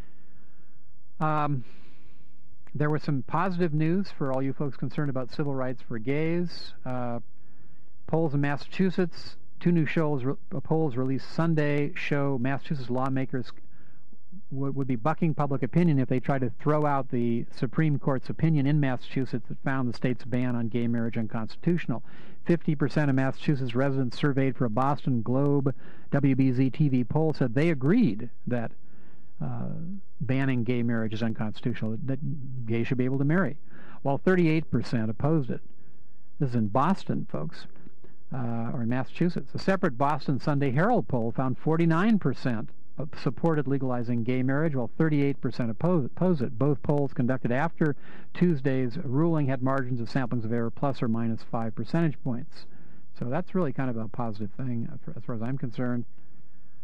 Um, there was some positive news for all you folks concerned about civil rights for gays. Uh, polls in Massachusetts, two new shows, re polls released Sunday show Massachusetts lawmakers would be bucking public opinion if they tried to throw out the Supreme Court's opinion in Massachusetts that found the state's ban on gay marriage unconstitutional. fifty percent of Massachusetts residents surveyed for a Boston Globe W B Z T V poll said they agreed that Uh, banning gay marriage is unconstitutional, that gays should be able to marry, while thirty-eight percent opposed it. This is in Boston, folks, uh, or in Massachusetts. A separate Boston Sunday Herald poll found forty-nine percent supported legalizing gay marriage, while thirty-eight percent opposed, opposed it. Both polls conducted after Tuesday's ruling had margins of samplings of error plus or minus five percentage points. So that's really kind of a positive thing as far as I'm concerned.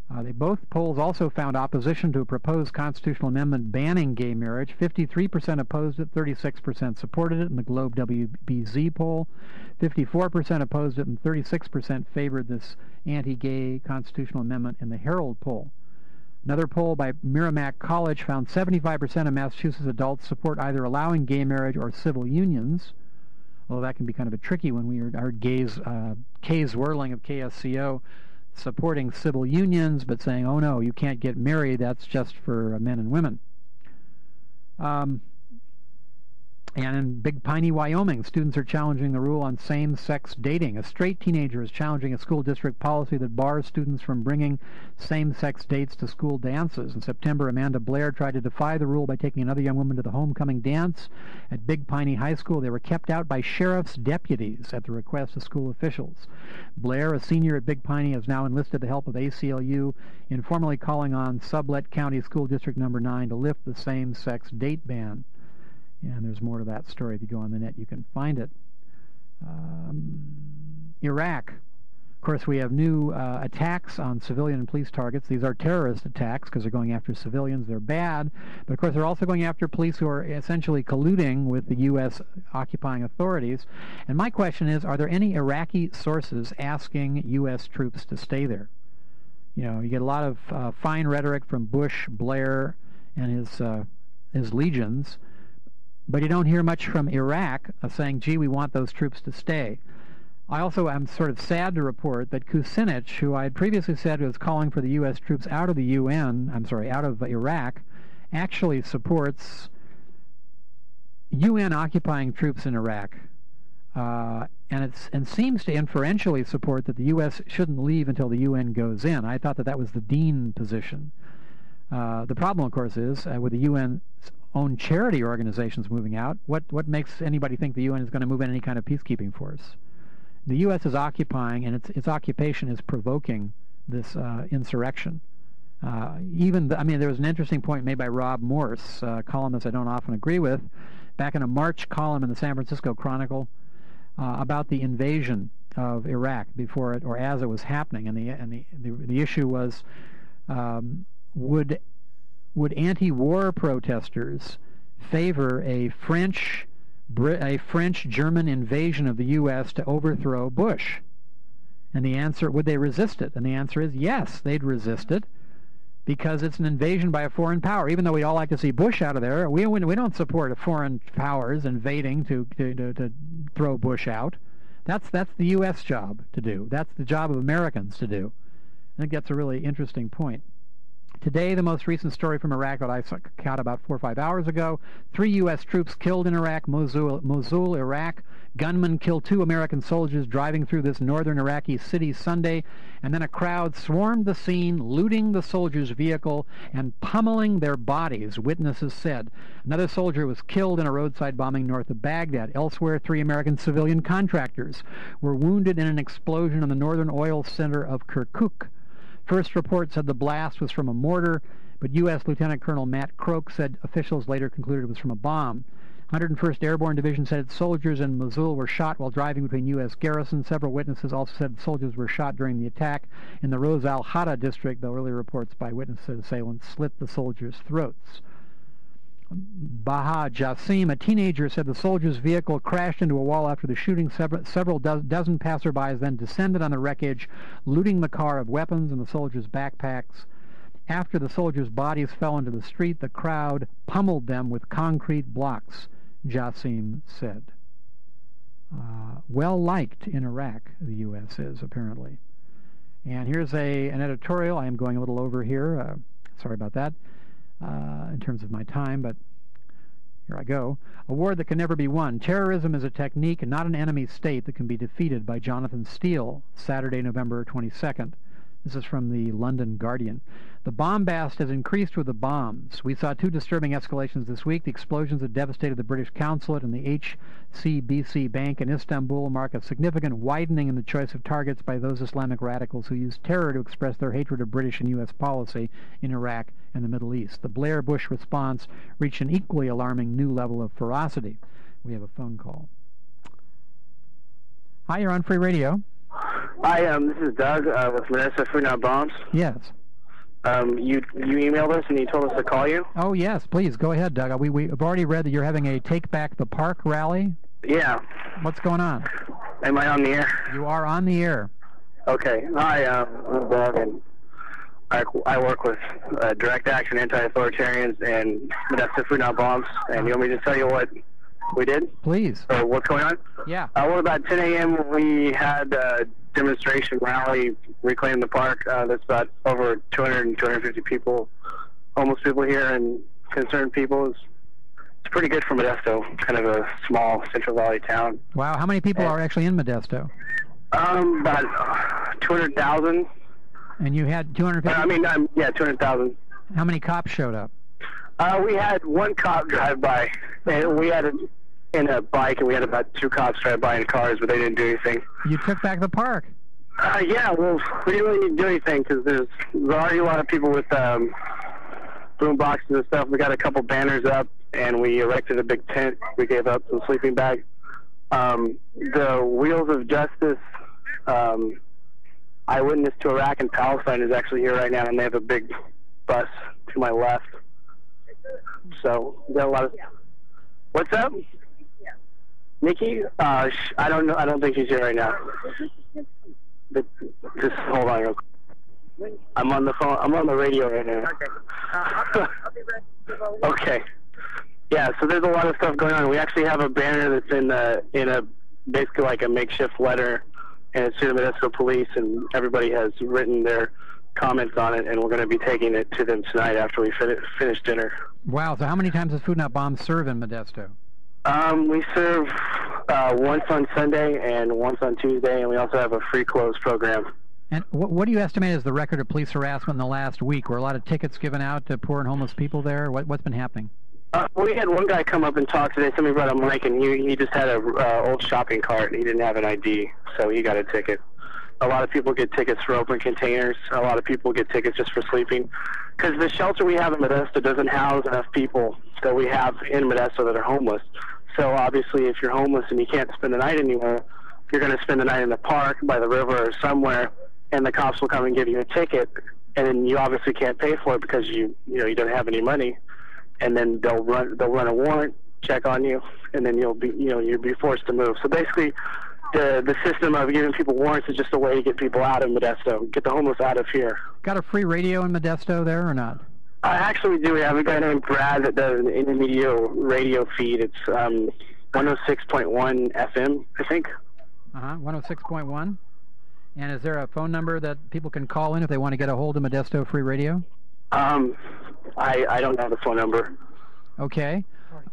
Uh, they both polls also found opposition to a proposed constitutional amendment banning gay marriage. fifty-three percent opposed it, thirty-six percent supported it in the Globe W B Z poll. fifty-four percent opposed it, and thirty-six percent favored this anti-gay constitutional amendment in the Herald poll. Another poll by Merrimack College found seventy-five percent of Massachusetts adults support either allowing gay marriage or civil unions, although that can be kind of a tricky one. We heard Kay's, uh, Kay's Whirling of K S C O supporting civil unions, but saying, oh no, you can't get married, that's just for uh, men and women. Um, and in Big Piney, Wyoming, students are challenging the rule on same-sex dating. A straight teenager is challenging a school district policy that bars students from bringing same-sex dates to school dances. In September, Amanda Blair tried to defy the rule by taking another young woman to the homecoming dance at Big Piney High School. They were kept out by sheriff's deputies at the request of school officials. Blair, a senior at Big Piney, has now enlisted the help of A C L U in formally calling on Sublette County School District Number nine to lift the same-sex date ban. And there's more to that story. If you go on the net, you can find it. Um, Iraq. Of course, we have new uh, attacks on civilian and police targets. These are terrorist attacks because they're going after civilians. They're bad. But, of course, they're also going after police who are essentially colluding with the U S occupying authorities. And my question is, are there any Iraqi sources asking U S troops to stay there? You know, you get a lot of uh, fine rhetoric from Bush, Blair, and his, uh, his legions, but you don't hear much from Iraq uh, saying, gee, we want those troops to stay. I also am sort of sad to report that Kucinich, who I had previously said was calling for the U S troops out of the U N, I'm sorry, out of Iraq, actually supports U N occupying troops in Iraq. Uh, and, it's, and seems to inferentially support that the U S shouldn't leave until the U N goes in. I thought that that was the Dean position. Uh, the problem, of course, is uh, with the U N's own charity organizations moving out, what, what makes anybody think the U N is going to move in any kind of peacekeeping force? The U S is occupying, and its, its occupation is provoking this uh, insurrection. Uh, even, the, I mean, there was an interesting point made by Rob Morse, a columnist I don't often agree with, back in a March column in the San Francisco Chronicle uh, about the invasion of Iraq before it, or as it was happening, and the, and the, the, the issue was, um, would would anti-war protesters favor a French, a French-German invasion of the U S to overthrow Bush? And the answer, would they resist it? And the answer is yes, they'd resist it, because it's an invasion by a foreign power. Even though we all like to see Bush out of there, we we don't support foreign powers invading to to, to, to throw Bush out. That's that's the U S job to do. That's the job of Americans to do. I think that's a really interesting point. Today, the most recent story from Iraq that I caught about four or five hours ago, three U S troops killed in Iraq, Mosul, Mosul, Iraq. Gunmen killed two American soldiers driving through this northern Iraqi city Sunday, and then a crowd swarmed the scene, looting the soldiers' vehicle and pummeling their bodies, witnesses said. Another soldier was killed in a roadside bombing north of Baghdad. Elsewhere, three American civilian contractors were wounded in an explosion in the northern oil center of Kirkuk. First report said the blast was from a mortar, but U S Lieutenant Colonel Matt Croak said officials later concluded it was from a bomb. one hundred first Airborne Division said its soldiers in Mosul were shot while driving between U S garrisons. Several witnesses also said soldiers were shot during the attack in the Rose Al Hada district, though early reports by witnesses assailants slit the soldiers' throats. Baha Jassim, a teenager, said the soldier's vehicle crashed into a wall after the shooting. Several, several do dozen passerbys then descended on the wreckage, looting the car of weapons and the soldiers' backpacks. After the soldiers' bodies fell into the street, the crowd pummeled them with concrete blocks, Jassim said. Uh, well liked in Iraq, the U S is, apparently. And here's a, an editorial. I am going a little over here. Uh, sorry about that. Uh, in terms of my time, but here I go. A war that can never be won. Terrorism is a technique and not an enemy state that can be defeated, by Jonathan Steele, Saturday, November twenty-second. This is from the London Guardian. The bombast has increased with the bombs. We saw two disturbing escalations this week. The explosions that devastated the British consulate and the H C B C Bank in Istanbul mark a significant widening in the choice of targets by those Islamic radicals who use terror to express their hatred of British and U S policy in Iraq and the Middle East. The Blair-Bush response reached an equally alarming new level of ferocity. We have a phone call. Hi, you're on Free Radio. Hi, um, this is Doug uh, with Vanessa Free Now Bombs. Yes. Um, you you emailed us and you told us to call you? Oh, yes, please. Go ahead, Doug. We, we've already read that you're having a Take Back the Park rally. Yeah. What's going on? Am I on the air? You are on the air. Okay. Hi, um, I'm Doug, and I, I work with uh, Direct Action Anti-Authoritarians and Modesto Food Not Bombs, and you want me to tell you what we did? Please. Or what's going on? Yeah. Uh, well, about ten a.m. we had a demonstration rally, Reclaim the Park. Uh, there's about over two hundred, two hundred fifty people, homeless people here, and concerned people. It's, it's pretty good for Modesto, kind of a small Central Valley town. Wow. How many people and, are actually in Modesto? Um, about uh, two hundred thousand. And you had two hundred fifty? Uh, I mean, um, yeah, two hundred thousand. How many cops showed up? Uh, we had one cop drive by, and we had a, in a bike, and we had about two cops drive by in cars, but they didn't do anything. You took back the park? Uh, yeah, well, we didn't really do anything, because there's, there's already a lot of people with um, boom boxes and stuff. We got a couple banners up, and we erected a big tent. We gave up some sleeping bags. Um, the Wheels of Justice um, Eyewitness to Iraq and Palestine is actually here right now, and they have a big bus to my left. So we got a lot of. What's up, Nikki? Uh, sh I don't know. I don't think she's here right now. But just hold on real quick. I'm on the phone. I'm on the radio right now. Okay. Uh, I'll, I'll be ready. Okay. Yeah. So there's a lot of stuff going on. We actually have a banner that's in the in a basically like a makeshift letter, and it's to the Modesto Police, and everybody has written their comments on it, and we're going to be taking it to them tonight after we fin finish dinner. Wow, so how many times does Food Not Bombs serve in Modesto? Um, we serve uh, once on Sunday and once on Tuesday, and we also have a free clothes program. And what, what do you estimate is the record of police harassment in the last week? Were a lot of tickets given out to poor and homeless people there? What, what's been happening? Uh, we had one guy come up and talk today. Somebody brought a mic, and he, he just had a uh, old shopping cart, and he didn't have an I D, so he got a ticket. A lot of people get tickets for open containers. A lot of people get tickets just for sleeping. Because the shelter we have in Modesto doesn't house enough people that we have in Modesto that are homeless. So obviously if you're homeless and you can't spend the night anywhere, you're going to spend the night in the park, by the river, or somewhere, and the cops will come and give you a ticket. And then you obviously can't pay for it because you you know you don't have any money. And then they'll run they'll run a warrant, check on you, and then you'll be you know you'll be forced to move. So basically, the the system of giving people warrants is just a way to get people out of Modesto, get the homeless out of here. Got a free radio in Modesto there or not? I actually do. We have a guy named Brad that does an intermediate radio feed. It's um, one oh six point one F M, I think. Uh-huh, one oh six point one. And is there a phone number that people can call in if they want to get a hold of Modesto Free Radio? Um, I, I don't have the phone number. Okay.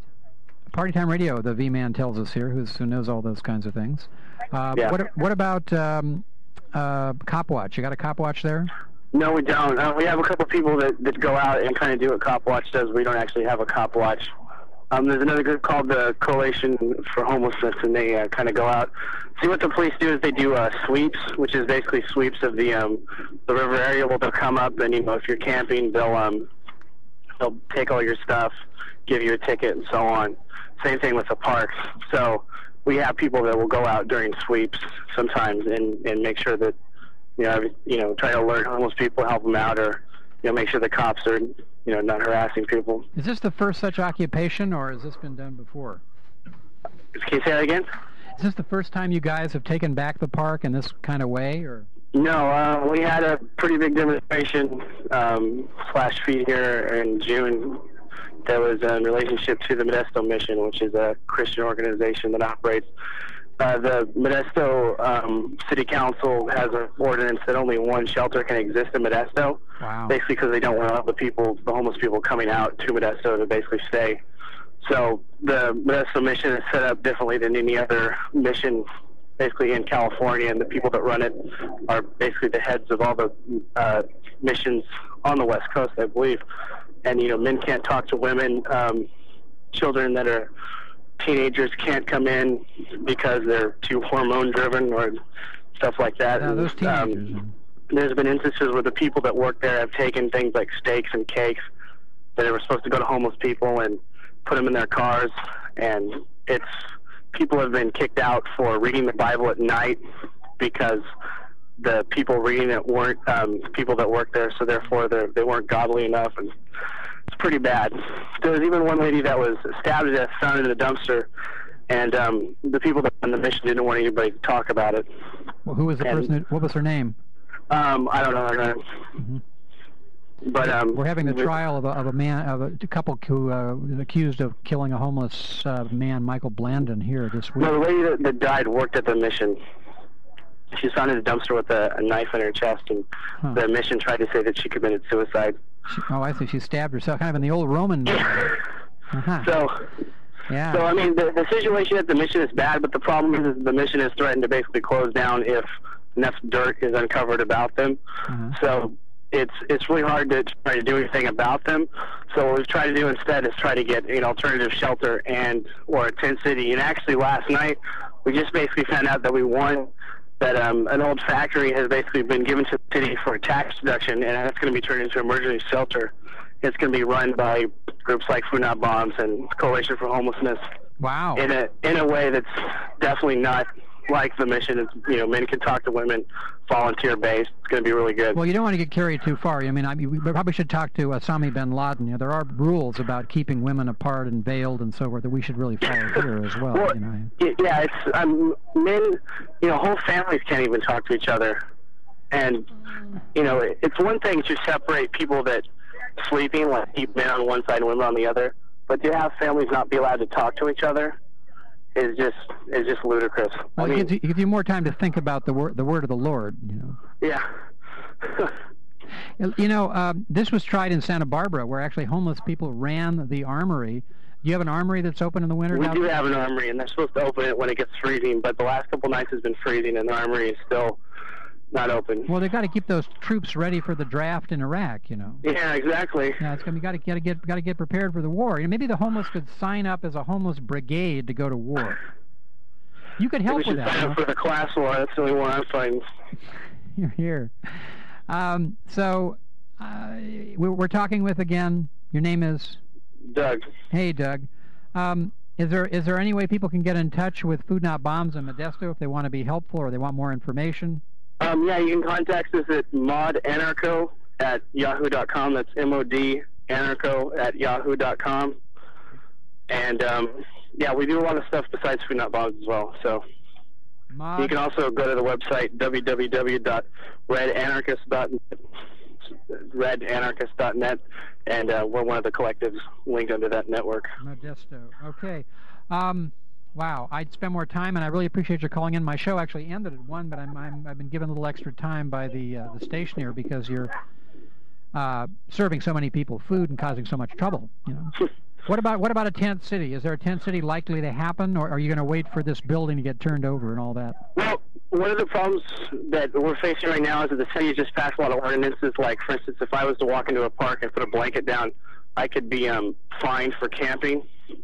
Party Time Radio, the V-Man tells us here, who's, who knows all those kinds of things. Uh, yeah. What, what about um, uh, Cop Watch? You got a Cop Watch there? No, we don't. Uh, we have a couple of people that, that go out and kind of do what Cop Watch does. We don't actually have a Cop Watch. Um, there's another group called the Coalition for Homelessness, and they uh, kind of go out. See, what the police do is they do uh, sweeps, which is basically sweeps of the um, the river area. Well, they'll come up, and you know, if you're camping, they'll um, they'll take all your stuff, give you a ticket, and so on. Same thing with the parks. So we have people that will go out during sweeps sometimes and and make sure that you know every, you know try to alert homeless people, help them out, or you know make sure the cops are you know not harassing people. Is this the first such occupation, or has this been done before? Can you say that again? Is this the first time you guys have taken back the park in this kind of way, or? No, uh, we had a pretty big demonstration um, slash feed here in June that was in relationship to the Modesto Mission, which is a Christian organization that operates. Uh, the Modesto um, City Council has an ordinance that only one shelter can exist in Modesto. Wow. Basically because they don't want all the people, the homeless people coming out to Modesto to basically stay. So the Modesto Mission is set up differently than any other mission basically in California, and the people that run it are basically the heads of all the uh, missions on the West Coast, I believe. And, you know, men can't talk to women. Um, children that are teenagers can't come in because they're too hormone-driven or stuff like that. Yeah, those teenagers. Um, there's been instances where the people that work there have taken things like steaks and cakes that were supposed to go to homeless people and put them in their cars, and it's people have been kicked out for reading the Bible at night because the people reading it weren't um, people that worked there, so therefore they weren't godly enough, and it's pretty bad. There was even one lady that was stabbed to death, found in a dumpster, and um, the people that on the mission didn't want anybody to talk about it. Well, who was the and, person? Who, what was her name? Um, I don't know her name. Mm-hmm. But um, we're having the trial of a, of a man, of a couple who uh, was accused of killing a homeless uh, man, Michael Blandon, here this week. No, the lady that, that died worked at the mission. She was found in a dumpster with a, a knife in her chest, and huh. the mission tried to say that she committed suicide. She, oh, I see. She stabbed herself, kind of in the old Roman. uh-huh. So, yeah. So I mean, the, the situation at the mission is bad, but the problem is, is the mission is threatened to basically close down if enough dirt is uncovered about them. Uh-huh. So. It's it's really hard to try to do anything about them. So what we've tried to do instead is try to get an alternative shelter and or a tent city. And actually last night we just basically found out that we won, that um, an old factory has basically been given to the city for a tax deduction, and that's going to be turned into an emergency shelter. It's going to be run by groups like Food Not Bombs and Coalition for Homelessness. Wow. In a in a way that's definitely not like the mission. It's, you know, men can talk to women, volunteer based. It's going to be really good. Well, you don't want to get carried too far. I mean, I mean, we probably should talk to Osama bin Laden. You know, there are rules about keeping women apart and veiled and so forth that we should really follow here as well. well you know. Yeah, it's um, men. You know, whole families can't even talk to each other, and you know, it's one thing to separate people that sleeping, like keep men on one side and women on the other, but to have families not be allowed to talk to each other is just is just ludicrous. Well, I mean, it gives, you, it gives you more time to think about the word the word of the Lord, you know. Yeah. You know, um, this was tried in Santa Barbara, where actually homeless people ran the armory. Do you have an armory that's open in the winter? We now? do have an armory, and they're supposed to open it when it gets freezing, but the last couple nights has been freezing, and the armory is still not open. Well, they've got to keep those troops ready for the draft in Iraq, you know. Yeah, exactly. Yeah, it's gonna be got to got to get got to get prepared for the war. You know, maybe the homeless could sign up as a homeless brigade to go to war. You could help we with that. Sign up for the class war. That's the only one I'm fighting. You're here. Um, so uh, we're, we're talking with again. Your name is Doug. Hey, Doug. Um, Is there is there any way people can get in touch with Food Not Bombs in Modesto if they want to be helpful or they want more information? Um, yeah, you can contact us at modanarcho at yahoo dot com. That's M O D anarcho at yahoo dot com. And, um, yeah, we do a lot of stuff besides Food Not Bombs as well. So Mod. You can also go to the website w w w dot red anarchist dot net, red anarchist dot net, and uh, we're one of the collectives linked under that network. Modesto. Okay. Um, wow. I'd spend more time, and I really appreciate your calling in. My show actually ended at one, but I'm, I'm I've been given a little extra time by the uh, the station here because you're uh, serving so many people food and causing so much trouble. You know. What about what about a tent city? Is there a tent city likely to happen, or are you going to wait for this building to get turned over and all that? Well, one of the problems that we're facing right now is that the city has just passed a lot of ordinances. Like, for instance, if I was to walk into a park and put a blanket down, I could be um, fined for camping.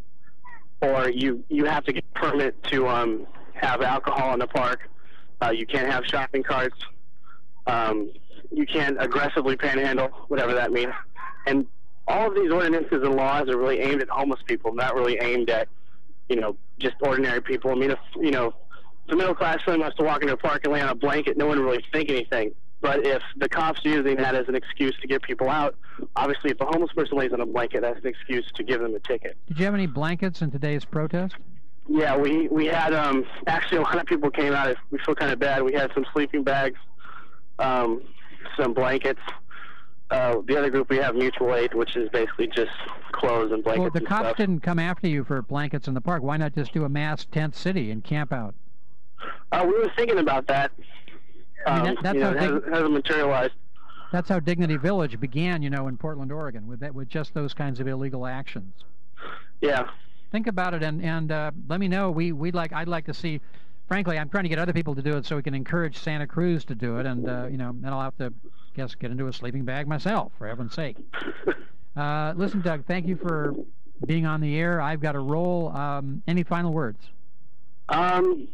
Or you you have to get a permit to um, have alcohol in the park. Uh, you can't have shopping carts. Um, you can't aggressively panhandle, whatever that means. And all of these ordinances and laws are really aimed at homeless people, not really aimed at, you know, just ordinary people. I mean, if, you know, if a middle-class family wants to walk into a park and lay on a blanket, no one would really think anything. But if the cops are using that as an excuse to get people out, obviously if a homeless person lays on a blanket, that's an excuse to give them a ticket. Did you have any blankets in today's protest? Yeah, we, we had, um, actually a lot of people came out. We feel kind of bad. We had some sleeping bags, um, some blankets. Uh, the other group we have mutual aid, which is basically just clothes and blankets. Well, the and cops stuff. didn't come after you for blankets in the park. Why not just do a mass tent city and camp out? Uh, we were thinking about that. I mean, Um, that that's you know, how it dig- hasn't, hasn't materialized. That's how Dignity Village began, you know, in Portland, Oregon, with that, with just those kinds of illegal actions. Yeah. Think about it, and and uh, let me know. We we'd like I'd like to see. Frankly, I'm trying to get other people to do it so we can encourage Santa Cruz to do it, and uh, you know, then I'll have to, guess, get into a sleeping bag myself, for heaven's sake. Uh, listen, Doug, thank you for being on the air. I've got to roll. Um, any final words? Um,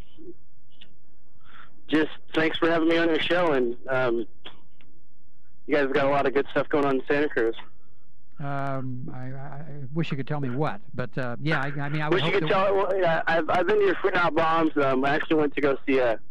just thanks for having me on your show, and um, you guys have got a lot of good stuff going on in Santa Cruz. Um, I, I wish you could tell me what, but uh, yeah, I, I mean, I would wish hope you could tell. Well, yeah, I've I've been to your Food Not Bombs. Um, I actually went to go see a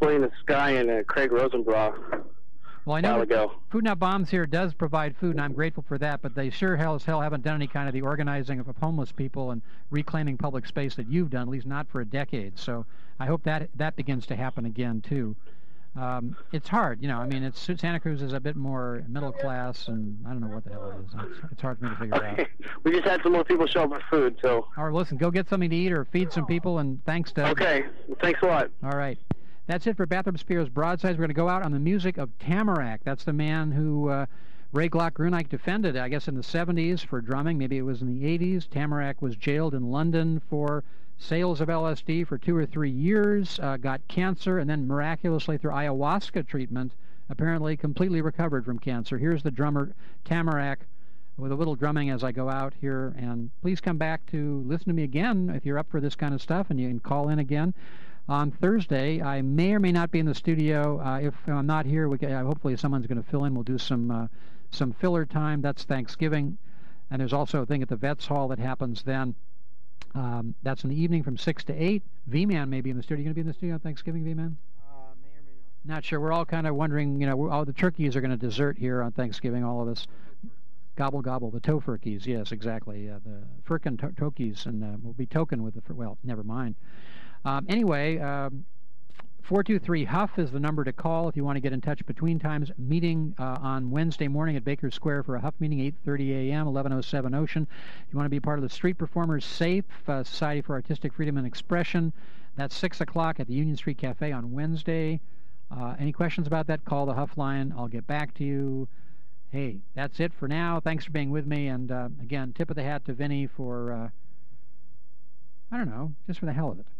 Splitting the Sky and uh, Craig Rosenblatt. Well, I know ago. Food Not Bombs here does provide food, and I'm grateful for that, but they sure hell as hell haven't done any kind of the organizing of, of homeless people and reclaiming public space that you've done, at least not for a decade. So I hope that that begins to happen again, too. Um, it's hard, you know, I mean, it's Santa Cruz is a bit more middle class, and I don't know what the hell it is. It's, it's hard for me to figure okay. out. We just had some more people show up with food, so... All right, listen, go get something to eat or feed some people, and thanks, Doug. Okay, well, thanks a lot. All right. That's it for Bathroom Spears Broadsides. We're going to go out on the music of Tamarack. That's the man who uh, Ray Glock Grunike defended, I guess, in the seventies for drumming. Maybe it was in the eighties. Tamarack was jailed in London for sales of L S D for two or three years, uh, got cancer, and then miraculously through ayahuasca treatment, apparently completely recovered from cancer. Here's the drummer, Tamarack, with a little drumming as I go out here. And please come back to listen to me again if you're up for this kind of stuff, and you can call in again. On Thursday, I may or may not be in the studio. Uh, if I'm not here, we can, uh, hopefully someone's going to fill in. We'll do some uh, some filler time. That's Thanksgiving. And there's also a thing at the Vets Hall that happens then. Um, that's in the evening from six to eight. V-Man may be in the studio. You going to be in the studio on Thanksgiving, V-Man? Uh, may or may not. Not sure. We're all kind of wondering, you know, all the turkeys are going to desert here on Thanksgiving, all of us. Gobble, gobble. The tofurkeys, yes, exactly. Uh, the Firkin to tokies, and uh, we'll be token with the, well, never mind. Um, anyway, um, four two three Huff is the number to call if you want to get in touch between times. Meeting uh, on Wednesday morning at Baker Square for a Huff meeting, eight thirty a m, eleven oh seven Ocean. If you want to be part of the Street Performers SAFE, uh, Society for Artistic Freedom and Expression, that's six o'clock at the Union Street Cafe on Wednesday. Uh, any questions about that, call the Huff line. I'll get back to you. Hey, that's it for now. Thanks for being with me. And, uh, again, tip of the hat to Vinny for, uh, I don't know, just for the hell of it.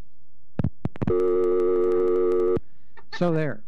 So there.